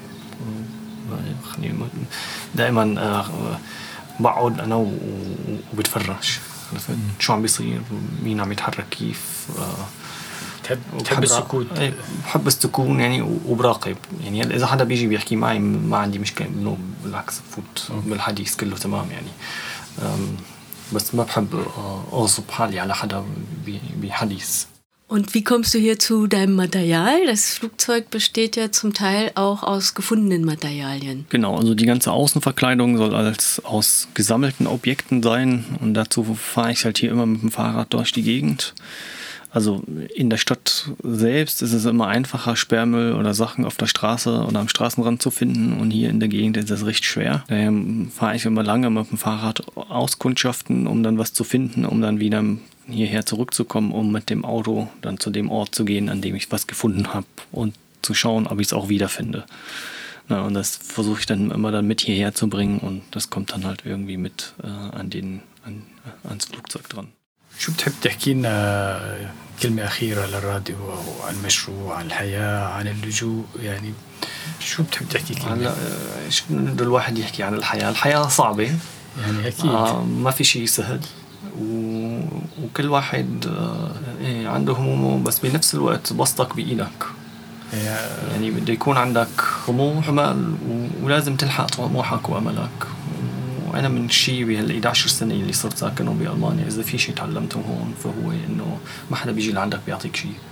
دائما بقعد أنا وبتفرج، عرفت؟ شو عم بيصير، مين عم يتحرك كيف. تحب السكوت؟ بحب السكون يعني، وبراقب. يعني إذا حدا بيجي بيحكي معي ما عندي مشكلة، إنه بالعكس بفوت بالحديث كله تمام يعني. بس ما بحب أغصب حالي على حدا بحديث. Und wie kommst du hier zu deinem Material? Das Flugzeug besteht ja zum Teil auch aus gefundenen Materialien. Genau, also die ganze Außenverkleidung soll aus gesammelten Objekten sein. Und dazu fahre ich halt hier immer mit dem Fahrrad durch die Gegend. Also in der Stadt selbst ist es immer einfacher, Sperrmüll oder Sachen auf der Straße oder am Straßenrand zu finden. Und hier in der Gegend ist es recht schwer. Daher fahre ich immer lange mit dem Fahrrad auskundschaften, um dann was zu finden, um dann wieder hierher zurückzukommen, um mit dem Auto dann zu dem Ort zu gehen, an dem ich was gefunden habe, und zu schauen, ob ich es auch wiederfinde. Na, und das versuche ich dann immer dann mit hierher zu bringen, und das kommt dann halt irgendwie mit ans Flugzeug dran. شو بتحب تحكي لنا كلمة أخيرة للراديو أو عن المشروع، عن الحياة، عن اللجوء؟ يعني شو بتحب تحكي كلمة؟ هلا ايش بده الواحد يحكي عن الحياة؟ الحياة صعبة يعني أكيد. ما في شيء سهل، وكل واحد عنده همومه، بس بنفس الوقت بسطك بإيدك. يعني بده يكون عندك طموح وأمل، ولازم تلحق طموحك وأملك. وأنا من الشيء بهال11 سنة اللي صرت ساكنه بألمانيا، إذا في شيء تعلمته هون فهو إنه ما حدا بيجي لعندك بيعطيك شيء.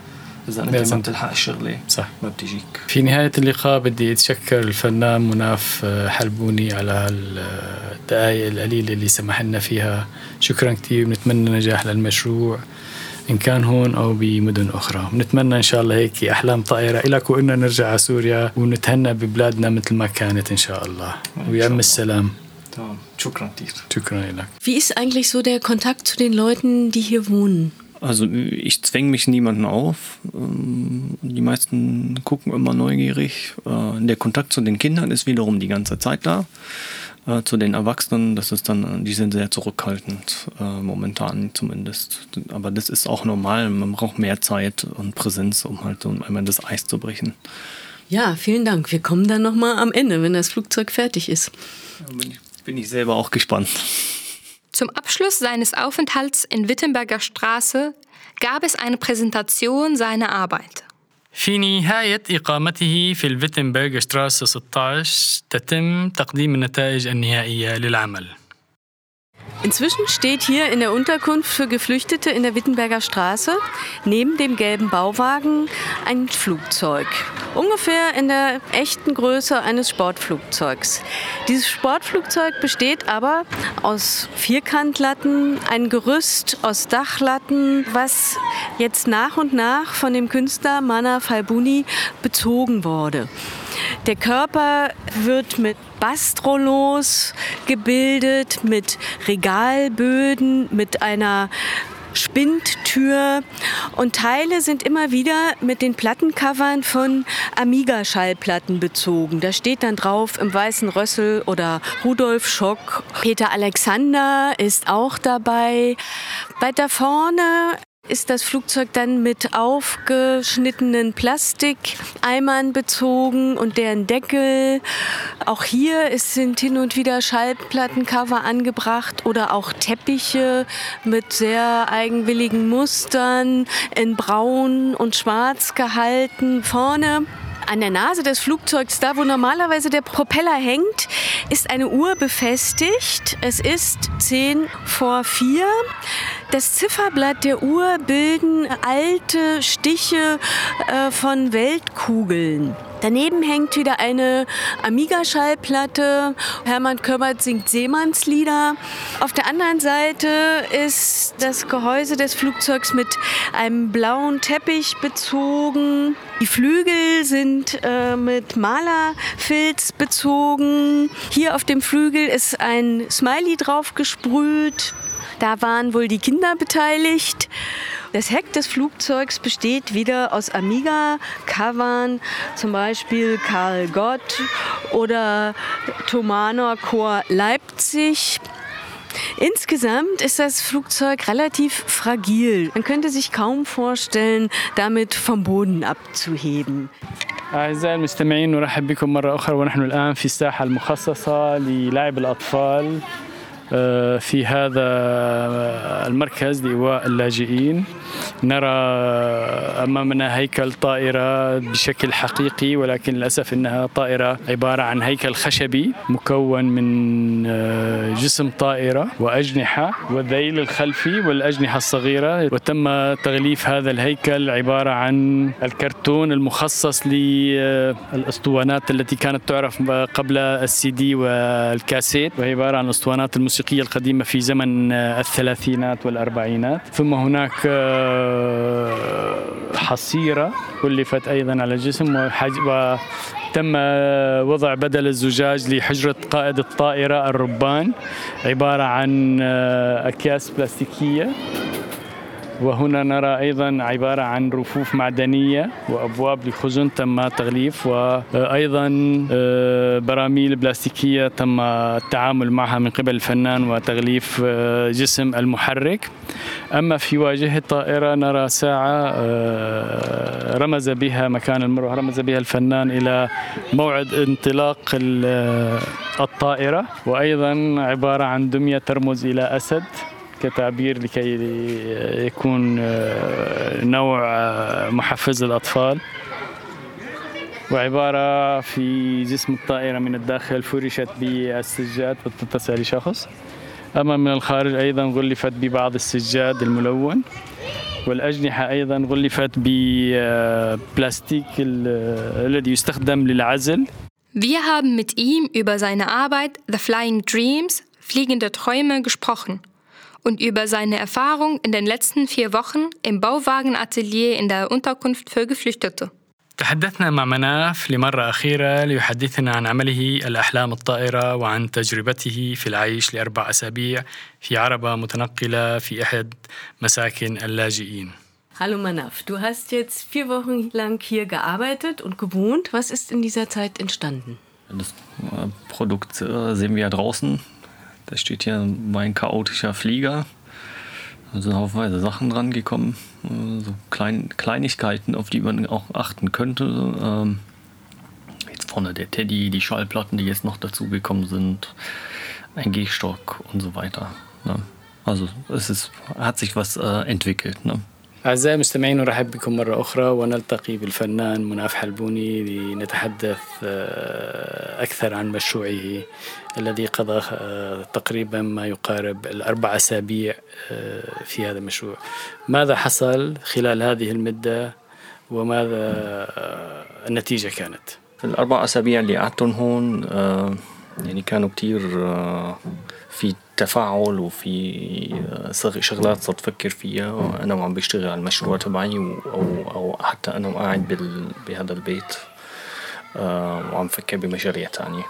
إذا أنت ما بتلحق الشغلة صح ما بتجيك. في نهاية اللقاء بدي أتشكر الفنان مناف حلبوني على الدقائق القليلة اللي سمح لنا فيها. شكرا كتير. بنتمنى نجاح للمشروع إن كان هون أو بمدن أخرى. بنتمنى إن شاء الله هيك أحلام طائرة إلك وإننا نرجع على سوريا ونتهنى ببلادنا مثل ما كانت إن شاء الله. ويعم السلام. شكرا كتير. شكرا لك. Wie ist eigentlich so der Kontakt zu den Leuten, die hier wohnen? Also ich zwänge mich niemanden auf. Die meisten gucken immer neugierig. Der Kontakt zu den Kindern ist wiederum die ganze Zeit da. Zu den Erwachsenen, die sind sehr zurückhaltend, momentan zumindest. Aber das ist auch normal. Man braucht mehr Zeit und Präsenz, um halt so einmal das Eis zu brechen. Ja, vielen Dank. Wir kommen dann nochmal am Ende, wenn das Flugzeug fertig ist. Bin ich selber auch gespannt. Zum Abschluss seines Aufenthalts in Wittenberger Straße gab es eine Präsentation seiner Arbeit. في نهاية إقامته في الفيتنبرغ شتراسة 16 تتم تقديم النتائج النهائية للعمل. Inzwischen steht hier in der Unterkunft für Geflüchtete in der Wittenberger Straße neben dem gelben Bauwagen ein Flugzeug. Ungefähr in der echten Größe eines Sportflugzeugs. Dieses Sportflugzeug besteht aber aus Vierkantlatten, ein Gerüst aus Dachlatten, was jetzt nach und nach von dem Künstler Manaf Halbuni bezogen wurde. Der Körper wird mit Bastrollos gebildet, mit Regalböden, mit einer Spindtür und Teile sind immer wieder mit den Plattencovern von Amiga-Schallplatten bezogen. Da steht dann drauf im Weißen Rössel oder Rudolf Schock. Peter Alexander ist auch dabei. Weiter vorne ist das Flugzeug dann mit aufgeschnittenen Plastikeimern bezogen und deren Deckel. Auch hier sind hin und wieder Schallplattencover angebracht oder auch Teppiche mit sehr eigenwilligen Mustern in braun und schwarz gehalten. Vorne an der Nase des Flugzeugs, da wo normalerweise der Propeller hängt, ist eine Uhr befestigt. Es ist 3:10. Das Zifferblatt der Uhr bilden alte Stiche von Weltkugeln. Daneben hängt wieder eine Amiga-Schallplatte. Hermann Köbbert singt Seemannslieder. Auf der anderen Seite ist das Gehäuse des Flugzeugs mit einem blauen Teppich bezogen. Die Flügel sind mit Malerfilz bezogen. Hier auf dem Flügel ist ein Smiley drauf gesprüht. Da waren wohl die Kinder beteiligt. Das Heck des Flugzeugs besteht wieder aus Amiga-Covern, zum Beispiel Karl Gott oder Thomaner Chor Leipzig. Insgesamt ist das Flugzeug relativ fragil. Man könnte sich kaum vorstellen, damit vom Boden abzuheben. أعزائي المستمعين نرحب بكم مرة أخرى ونحن الآن في الساحة المخصصة للعب الأطفال في هذا المركز لإيواء اللاجئين. نرى أمامنا هيكل طائرة بشكل حقيقي، ولكن للأسف إنها طائرة عبارة عن هيكل خشبي مكون من جسم طائرة وأجنحة والذيل الخلفي والأجنحة الصغيرة. وتم تغليف هذا الهيكل عبارة عن الكرتون المخصص للأسطوانات التي كانت تعرف قبل السي دي والكاسيت، وهي عبارة عن الأسطوانات الموسيقية القديمة في زمن الثلاثينات والأربعينات. ثم هناك حصيرة كلفت أيضا على الجسم، وتم وضع بدل الزجاج لحجرة قائد الطائرة الربان عبارة عن أكياس بلاستيكية. وهنا نرى أيضا عبارة عن رفوف معدنية وأبواب لخزن تم تغليف، وأيضا براميل بلاستيكية تم التعامل معها من قبل الفنان وتغليف جسم المحرك. أما في واجهة الطائرة نرى ساعة رمز بها مكان المروح، رمز بها الفنان إلى موعد انطلاق الطائرة، وأيضا عبارة عن دمية ترمز إلى أسد كتعبير لكي يكون نوع محفز للأطفال. وعبارة في جسم الطائرة من الداخل فرشت بالسجاد وتتسع لشخص. أما من الخارج أيضا غلفت ببعض السجاد الملون، والأجنحة أيضا غلفت ببلاستيك الذي يستخدم للعزل. Wir haben mit ihm über seine Arbeit The Flying Dreams, fliegende Träume, gesprochen und über seine Erfahrung in den letzten 4 Wochen im Bauwagenatelier in der Unterkunft für Geflüchtete. تحدثنا مع مناف لمرة أخيرة ليحدثنا عن عمله الأحلام الطائرة وعن تجربته في العيش ل4 أسابيع في عربة متنقلة في أحد مساكن اللاجئين. Hallo Manaf, du hast jetzt 4 Wochen lang hier gearbeitet und gewohnt. Was ist in dieser Zeit entstanden? Das Produkt sehen wir ja draußen. Da steht hier mein chaotischer Flieger. Da sind haufenweise Sachen dran gekommen. So Kleinigkeiten, auf die man auch achten könnte. Jetzt vorne der Teddy, die Schallplatten, die jetzt noch dazugekommen sind, ein Gehstock und so weiter. Ne? Also hat sich was entwickelt. Ne? أعزائي المستمعين، نرحب بكم مرة أخرى ونلتقي بالفنان مناف حلبوني لنتحدث أكثر عن مشروعه الذي قضى تقريبا ما يقارب 4 أسابيع في هذا المشروع. ماذا حصل خلال هذه المدة وماذا النتيجة كانت؟ في ال4 أسابيع اللي قعدتهم هون يعني كانوا كتير في تفاعل وفي شغلات صرت أفكر فيها وأنا وعم بشتغل على المشروع تبعي أو حتى أنا قاعد بهذا البيت وعم فكر بمشاريع تانية.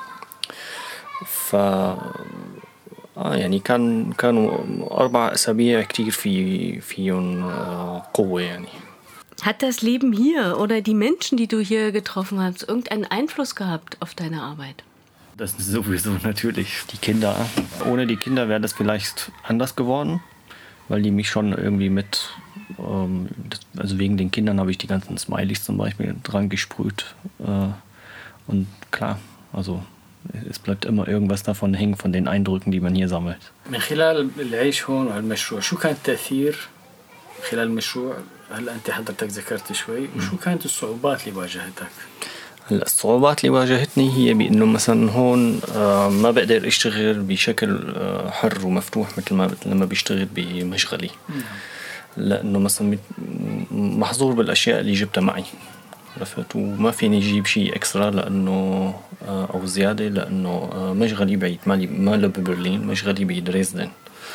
يعني كانوا 4 أسابيع كتير فيهم قوة يعني. Hat das Leben hier oder die Menschen, die du hier getroffen hast, irgendeinen Einfluss gehabt auf deine Arbeit? Das ist sowieso natürlich die Kinder. Ohne die Kinder wäre das vielleicht anders geworden, weil die mich schon irgendwie mit, also wegen den Kindern habe ich die ganzen Smileys zum Beispiel dran gesprüht. Und klar, also es bleibt immer irgendwas davon hängen, von den Eindrücken, die man hier sammelt. من خلال العيش هون والمشروع شو كان التأثير خلال المشروع؟ هلا أنت حضرتك ذكرت شوي وشو كانت الصعوبات اللي واجهتك؟ الصعوبات اللي واجهتني هي بأنه مثلا هون ما بقدر اشتغل بشكل حر ومفتوح مثل ما لما بيشتغل بمشغلي، لأنه مثلا محظور بالأشياء اللي جبتها معي، عرفت، وما فيني أجيب شيء إكسترا لأنه أو زيادة لأنه مشغلي بعيد ما له ببرلين، مشغلي بدريسدن.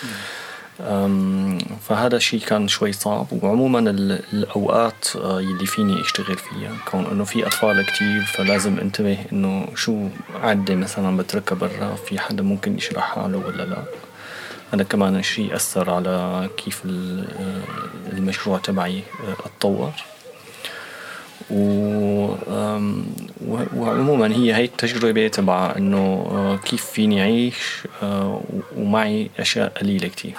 فهذا الشيء كان شوي صعب. وعموما الأوقات اللي فيني اشتغل فيها كون انه في اطفال كتير فلازم انتبه انه شو عدة مثلا بتركها برا، في حدا ممكن يشرحها له ولا لا. هذا كمان شيء أثر على كيف المشروع تبعي اتطور. وعموما هي التجربة تبع انه كيف فيني اعيش ومعي اشياء قليلة كتير.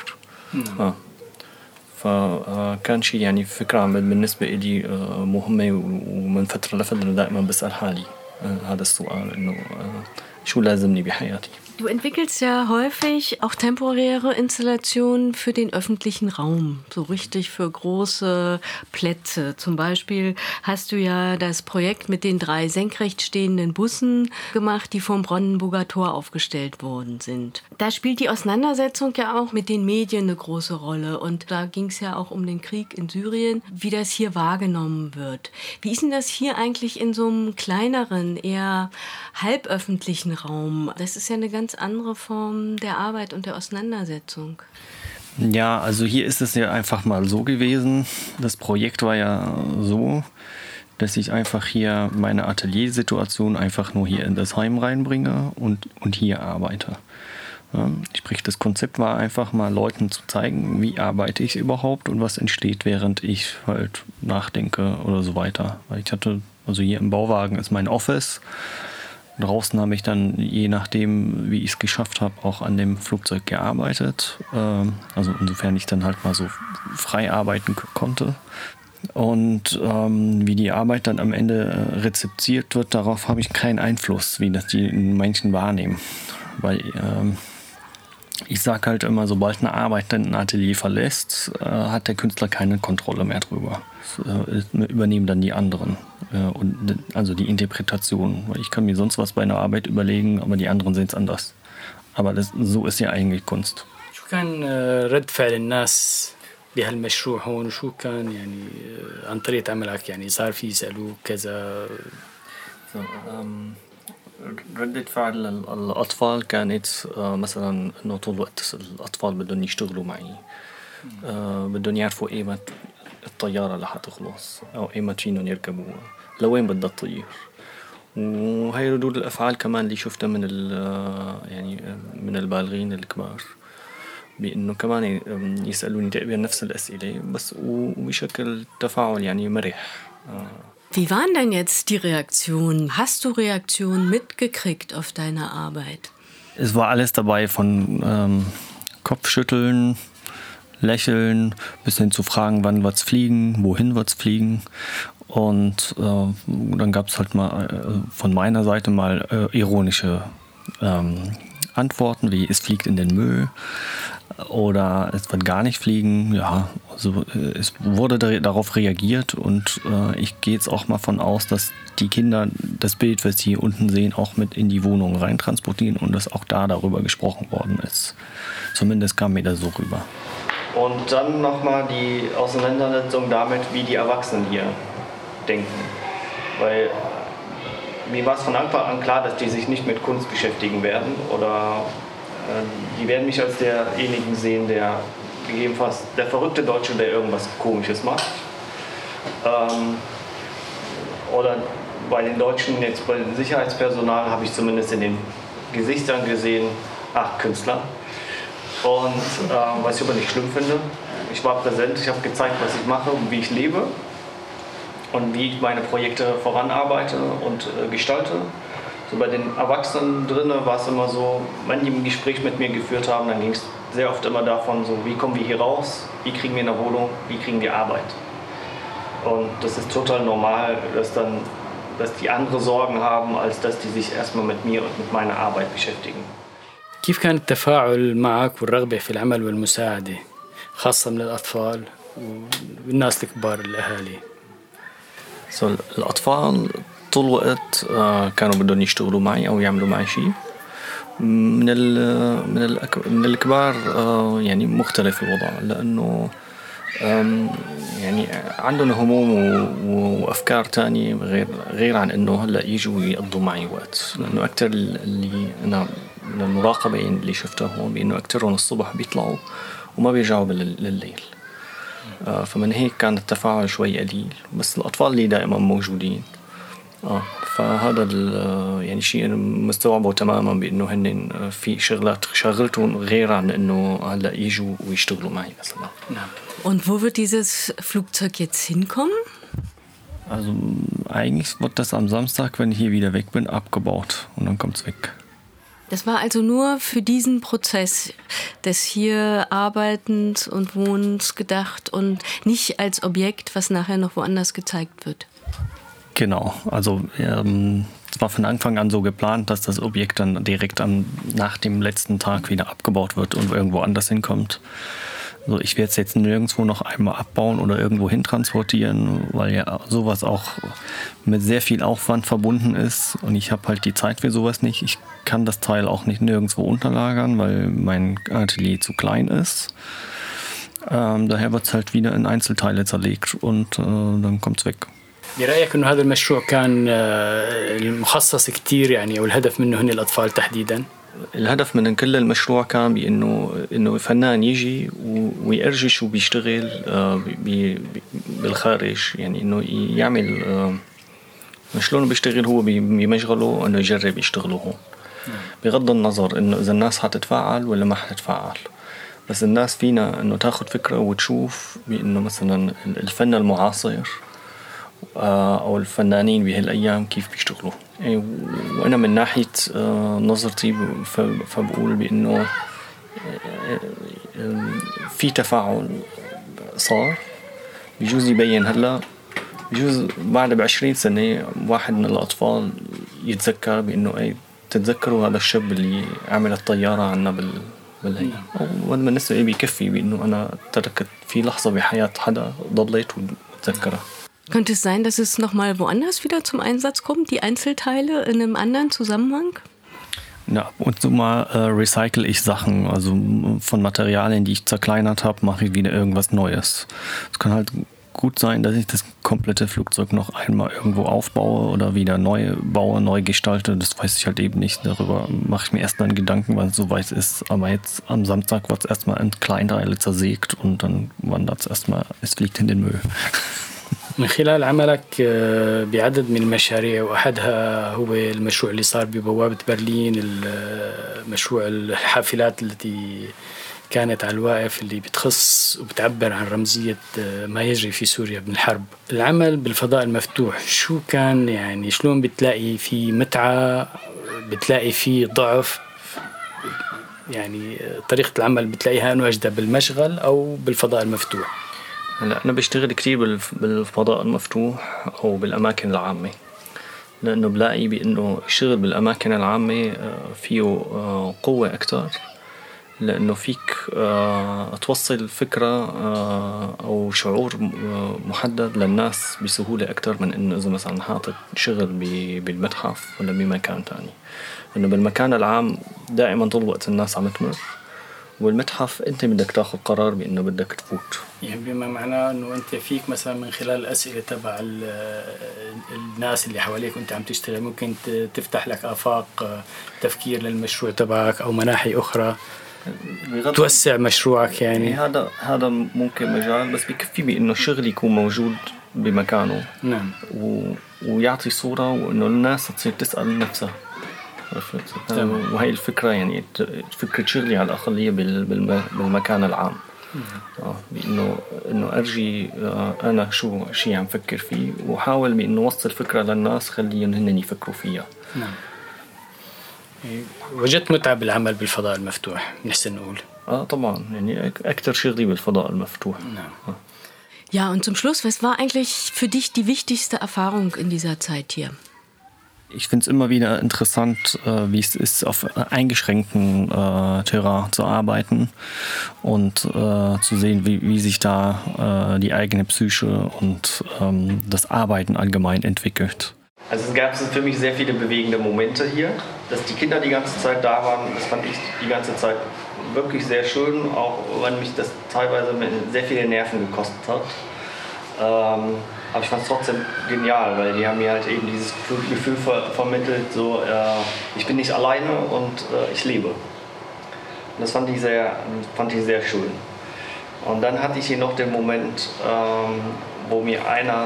فكان شيء يعني فكرة بالنسبة لي مهمة، ومن فترة لفترة دائما بسأل حالي هذا السؤال انه شو لازمني بحياتي. Du entwickelst ja häufig auch temporäre Installationen für den öffentlichen Raum, so richtig für große Plätze. Zum Beispiel hast du ja das Projekt mit den 3 senkrecht stehenden Bussen gemacht, die vom Brandenburger Tor aufgestellt worden sind. Da spielt die Auseinandersetzung ja auch mit den Medien eine große Rolle. Und da ging es ja auch um den Krieg in Syrien, wie das hier wahrgenommen wird. Wie ist denn das hier eigentlich in so einem kleineren, eher halböffentlichen Raum? Das ist ja eine ganz andere Form der Arbeit und der Auseinandersetzung. Ja, also hier ist es ja einfach mal so gewesen. Das Projekt war ja so, dass ich einfach hier meine Ateliersituation einfach nur hier in das Heim reinbringe und hier arbeite. Ja, sprich, das Konzept war einfach mal Leuten zu zeigen, wie arbeite ich überhaupt und was entsteht, während ich halt nachdenke oder so weiter. Weil ich hatte, also hier im Bauwagen ist mein Office. Draußen habe ich dann, je nachdem, wie ich es geschafft habe, auch an dem Flugzeug gearbeitet. Also insofern ich dann halt mal so frei arbeiten konnte. Und wie die Arbeit dann am Ende rezipiert wird, darauf habe ich keinen Einfluss, wie das die Menschen wahrnehmen. Weil ich sage halt immer, sobald eine Arbeit dann ein Atelier verlässt, hat der Künstler keine Kontrolle mehr drüber. Das übernehmen dann die anderen. Und also die Interpretation. Ich kann mir sonst was bei einer Arbeit überlegen, aber die anderen sehen es anders. Aber so ist ja eigentlich Kunst. شو كان رد فعل الناس بهالمشروع هون وشو كان يعني عن طريقة عملك يعني صار في يسألوك كذا؟ ردة فعل الأطفال كانت مثلا إنه طول الوقت الأطفال بدهم يشتغلوا معي، بدهم يعرفوا إيمت الطيارة رح تخلص أو إيمت فينهم يركبوها، لوين بدها تطير. وهي ردود الأفعال كمان اللي شفتها يعني من البالغين الكبار، بأنه كمان يسألوني تقريبا نفس الأسئلة بس وبشكل تفاعل يعني مرح. Wie waren denn jetzt die Reaktionen? Hast du Reaktionen mitgekriegt auf deine Arbeit? Es war alles dabei, von Kopfschütteln, Lächeln, bis hin zu Fragen, wann wird's fliegen, wohin wird's fliegen. Und dann gab es halt mal von meiner Seite mal ironische Antworten, wie es fliegt in den Müll oder es wird gar nicht fliegen. Ja, also es wurde darauf reagiert und ich gehe jetzt auch mal von aus, dass die Kinder das Bild, was sie hier unten sehen, auch mit in die Wohnung reintransportieren und dass auch da darüber gesprochen worden ist. Zumindest kam mir das so rüber. Und dann nochmal die Auseinandersetzung damit, wie die Erwachsenen hier denken. Weil mir war es von Anfang an klar, dass die sich nicht mit Kunst beschäftigen werden oder die werden mich als derjenigen sehen, der gegebenenfalls der verrückte Deutsche, der irgendwas Komisches macht. Oder bei den Deutschen, jetzt bei dem Sicherheitspersonal, habe ich zumindest in den Gesichtern gesehen, Künstler. Und was ich aber nicht schlimm finde, ich war präsent, ich habe gezeigt, was ich mache und wie ich lebe und wie ich meine Projekte voranarbeite und gestalte. So bei den Erwachsenen drinnen war es immer so, wenn die ein Gespräch mit mir geführt haben, dann ging es sehr oft immer davon, so wie kommen wir hier raus, wie kriegen wir eine Wohnung, wie kriegen wir Arbeit. Und das ist total normal, dass die andere Sorgen haben, als dass die sich erstmal mit mir und mit meiner Arbeit beschäftigen. كيف كان التفاعل معك والرغبة في العمل والمساعدة خاصة من الأطفال والناس الكبار الأهالي؟ الأطفال طول الوقت كانوا بدهم يشتغلوا معي أو يعملوا معي شيء. من الكبار يعني مختلف الوضع، لأنه يعني عندهم هموم وأفكار تانية غير عن إنه هلا يجوا يقضوا معي وقت. لأنه أكتر اللي أنا من المراقبة اللي شفتها هون بإنه أكترهم الصبح بيطلعوا وما بيرجعوا لليل. فمن هيك كان التفاعل شوي قليل، بس الأطفال اللي دائما موجودين. فهذا يعني شيء أنا مستوعبه تماما بإنه هن في شغلتهم غير عن إنه هلا يجوا ويشتغلوا معي مثلا. نعم. Und wo wird dieses Flugzeug jetzt hinkommen? Also eigentlich wird das am Samstag, wenn ich hier wieder weg bin, abgebaut und dann kommt's weg. Das war also nur für diesen Prozess des hier Arbeitens und Wohnens gedacht und nicht als Objekt, was nachher noch woanders gezeigt wird. Genau, also es war von Anfang an so geplant, dass das Objekt dann direkt nach dem letzten Tag wieder abgebaut wird und irgendwo anders hinkommt. Also ich werde es jetzt nirgendwo noch einmal abbauen oder irgendwo hin transportieren, weil ja sowas auch mit sehr viel Aufwand verbunden ist und ich habe halt die Zeit für sowas nicht. Ich kann das Teil auch nicht nirgendwo unterlagern, weil mein Atelier zu klein ist. Daher wird es halt wieder in Einzelteile zerlegt und dann kommt es weg. برأيك إنه هذا المشروع كان المخصص كتير يعني أو الهدف منه هن الأطفال تحديداً؟ الهدف من كل المشروع كان بأنه فنان يجي ويأرجش وبيشتغل بالخارج، يعني إنه يعمل شلون بيشتغل هو بمشغله إنه يجرب يشتغله هون بغض النظر إنه إذا الناس حتتفاعل ولا ما حتتفاعل. بس الناس فينا إنه تاخد فكرة وتشوف بأنه مثلا الفن المعاصر أو الفنانين بهالأيام كيف بيشتغلوا. وأنا من ناحية نظرتي فبقول بأنه في تفاعل صار، بيجوز يبين هلا، بيجوز بعد ب20 سنة واحد من الأطفال يتذكر بأنه تتذكروا هذا الشاب اللي عمل الطيارة عنا بالأيام. وأنا بالنسبة لي بيكفي بأنه أنا تركت في لحظة بحياة حدا ضليت وتذكرها. Könnte es sein, dass es nochmal woanders wieder zum Einsatz kommt, die Einzelteile in einem anderen Zusammenhang? Ja, ab und zu mal recycle ich Sachen. Also von Materialien, die ich zerkleinert habe, mache ich wieder irgendwas Neues. Es kann halt gut sein, dass ich das komplette Flugzeug noch einmal irgendwo aufbaue oder wieder neu baue, neu gestalte. Das weiß ich halt eben nicht. Darüber mache ich mir erst dann Gedanken, wann es soweit ist. Aber jetzt am Samstag wird es erstmal in Kleinteile zersägt und dann wandert es erstmal, es fliegt in den Müll. من خلال عملك بعدد من المشاريع وأحدها هو المشروع اللي صار ببوابة برلين مشروع الحافلات التي كانت على الواقف اللي بتخص وبتعبر عن رمزية ما يجري في سوريا من الحرب. العمل بالفضاء المفتوح شو كان يعني شلون بتلاقي في متعة بتلاقي في ضعف يعني طريقة العمل بتلاقيها أنه أجدى بالمشغل أو بالفضاء المفتوح؟ هلا أنا بشتغل كتير بالفضاء المفتوح أو بالأماكن العامة لأنه بلاقي بأنه الشغل بالأماكن العامة فيه قوة أكتر لأنه فيك توصل فكرة أو شعور محدد للناس بسهولة أكتر من إنه إذا مثلا حاطط شغل بالمتحف ولا بمكان تاني. إنه بالمكان العام دائما طول الوقت الناس عم تمر والمتحف أنت بدك تاخذ قرار بأنه بدك تفوت. يعني بما معناه إنه أنت فيك مثلا من خلال الأسئلة تبع الناس اللي حواليك وأنت عم تشتغل ممكن تفتح لك آفاق تفكير للمشروع تبعك أو مناحي أخرى توسع مشروعك يعني هذا ممكن مجال بس بكفي بأنه الشغل يكون موجود بمكانه. نعم. ويعطي صورة وإنه الناس تصير تسأل نفسها. وهي الفكرة يعني فكرة شغلي على الأقلية بالمكان العام. بأنه أرجي أنا شو شيء عم فكر فيه وحاول بأنه وصل فكرة للناس خليهم هن يفكروا فيها. نعم. وجدت متعة بالعمل بالفضاء المفتوح نحسن نقول. طبعا يعني أكثر شغلي بالفضاء المفتوح. نعم. Ja, und zum Schluss, was war eigentlich für dich die wichtigste Erfahrung in dieser Zeit hier? Ich finde es immer wieder interessant, wie es ist, auf eingeschränktem Terrain zu arbeiten und zu sehen, wie sich da die eigene Psyche und das Arbeiten allgemein entwickelt. Also es gab für mich sehr viele bewegende Momente hier. Dass die Kinder die ganze Zeit da waren, das fand ich die ganze Zeit wirklich sehr schön, auch wenn mich das teilweise sehr viele Nerven gekostet hat. Aber ich fand es trotzdem genial, weil die haben mir halt eben dieses Gefühl vermittelt, so ich bin nicht alleine und ich lebe. Und das fand ich sehr schön. Und dann hatte ich hier noch den Moment, wo mir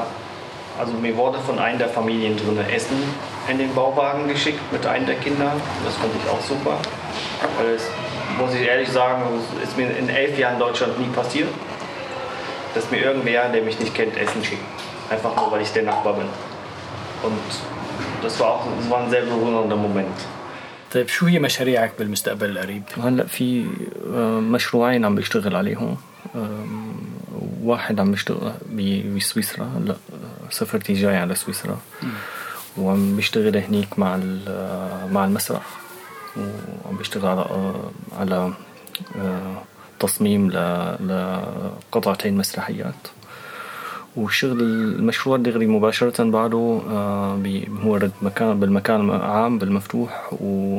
wurde von einer der Familien drin Essen in den Bauwagen geschickt mit einem der Kinder. Das fand ich auch super. Weil es, muss ich ehrlich sagen, ist mir in 11 Jahren in Deutschland nie passiert, dass mir irgendwer, der mich nicht kennt, Essen schickt. Einfach nur, weil ich der Nachbar bin. Und das war ein sehr berührender Moment. طيب شو هي مشاريعك بالمستقبل القريب؟ هلا في مشروعين عم بشتغل عليهم. واحد عم بشتغل بسويسرا. هلا سفرتي جاي على سويسرا وعم بشتغل هنيك مع المسرح وعم بشتغل على تصميم لقطعتين مسرحيات. وشغل المشروع الدغري مباشرة بعده هو بالمكان العام بالمفتوح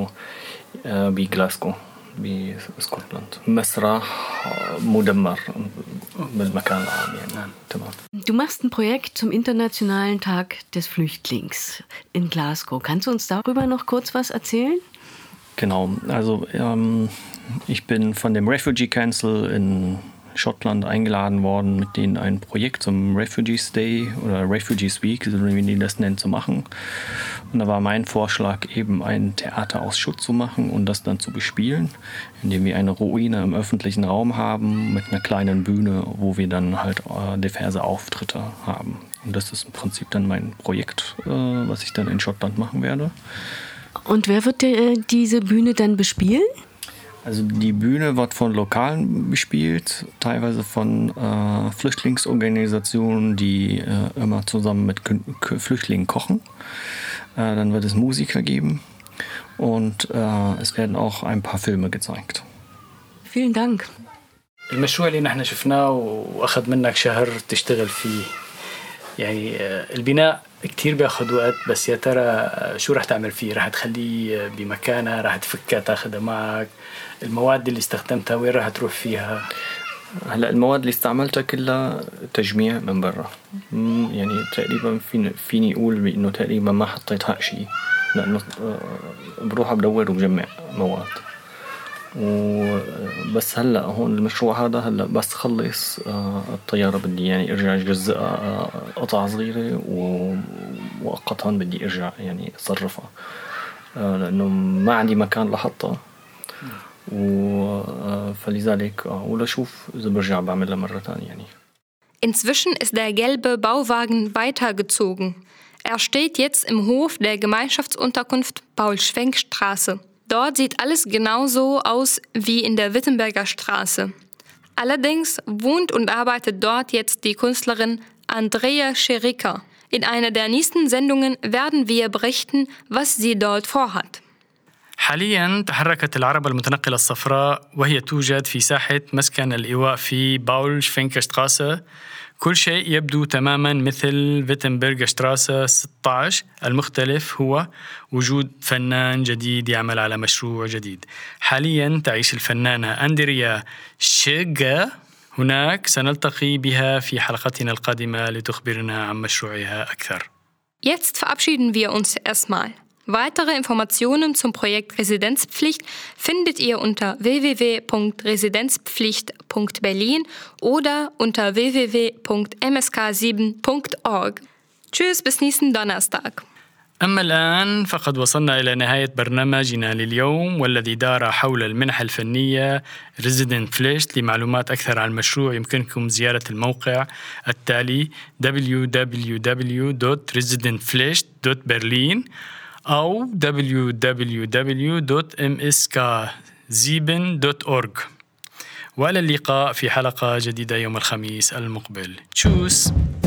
وبغلاسكو بسكوتلاند مسرح مدمر بالمكان العام يعني. تمام. Du machst ein Projekt zum Internationalen Tag des Flüchtlings in Glasgow. Kannst du uns darüber noch kurz was erzählen? Genau, also ich bin von dem Refugee Council in Schottland eingeladen worden, mit denen ein Projekt zum Refugees Day oder Refugees Week, wie die das nennen, zu machen. Und da war mein Vorschlag, eben ein Theater aus Schutt zu machen und das dann zu bespielen, indem wir eine Ruine im öffentlichen Raum haben mit einer kleinen Bühne, wo wir dann halt diverse Auftritte haben. Und das ist im Prinzip dann mein Projekt, was ich dann in Schottland machen werde. Und wer wird diese Bühne dann bespielen? Also die Bühne wird von Lokalen bespielt, teilweise von Flüchtlingsorganisationen, die immer zusammen mit Flüchtlingen kochen. Dann wird es Musiker geben und es werden auch ein paar Filme gezeigt. Vielen Dank. المشروع اللي نحن شفناه وأخذ منك شهر تشتغل فيه يعني البناء كتير بياخد وقت، بس يا ترى شو رح تعمل فيه؟ رح تخليه بمكانه؟ رح تفكها تاخدها معك؟ المواد اللي استخدمتها وين رح تروح فيها؟ هلا المواد اللي استعملتها كلها تجميع من برا، يعني تقريبا فيني اقول انه تقريبا ما حطيت حق شيء، لانه بروح بدور وبجمع مواد. وبس هلا هون المشروع هذا هلا بس خلص الطيارة بدي يعني ارجع اجزئها قطع صغيرة ومؤقتا بدي ارجع يعني اصرفها، لانه ما عندي مكان لحطها، فلذلك ولا شوف اذا برجع بعملها مرة ثانية يعني. Inzwischen ist der gelbe Bauwagen weitergezogen. Er steht jetzt im Hof der Gemeinschaftsunterkunft Paul-Schwenk-Straße. Dort sieht alles genauso aus wie in der Wittenberger Straße. Allerdings wohnt und arbeitet dort jetzt die Künstlerin Andrea Scherika. In einer der nächsten Sendungen werden wir berichten, was sie dort vorhat. حالياً تحركت العربة المتنقلة الصفراء وهي توجد في ساحة مسكن الإيواء في باول شفينكا شتراسة. كل شيء يبدو تماماً مثل فيتنبرغ شتراسة 16. المختلف هو وجود فنان جديد يعمل على مشروع جديد. حالياً تعيش الفنانة أندريا شيغا هناك. سنلتقي بها في حلقتنا القادمة لتخبرنا عن مشروعها أكثر. Jetzt verabschieden wir uns erstmal. Weitere Informationen zum Projekt Residenzpflicht findet ihr unter www.residenzpflicht.berlin oder unter www.msk7.org. Tschüss, bis nächsten Donnerstag. أما الآن فقد وصلنا إلى نهاية برنامجنا لليوم، والذي دار حول المنحة الفنية Residenzpflicht. لمعلومات أكثر عن المشروع يمكنكم زيارة الموقع التالي www.residenzpflicht.berlin أو www.msk7.org. وإلى اللقاء في حلقة جديدة يوم الخميس المقبل. تشوس.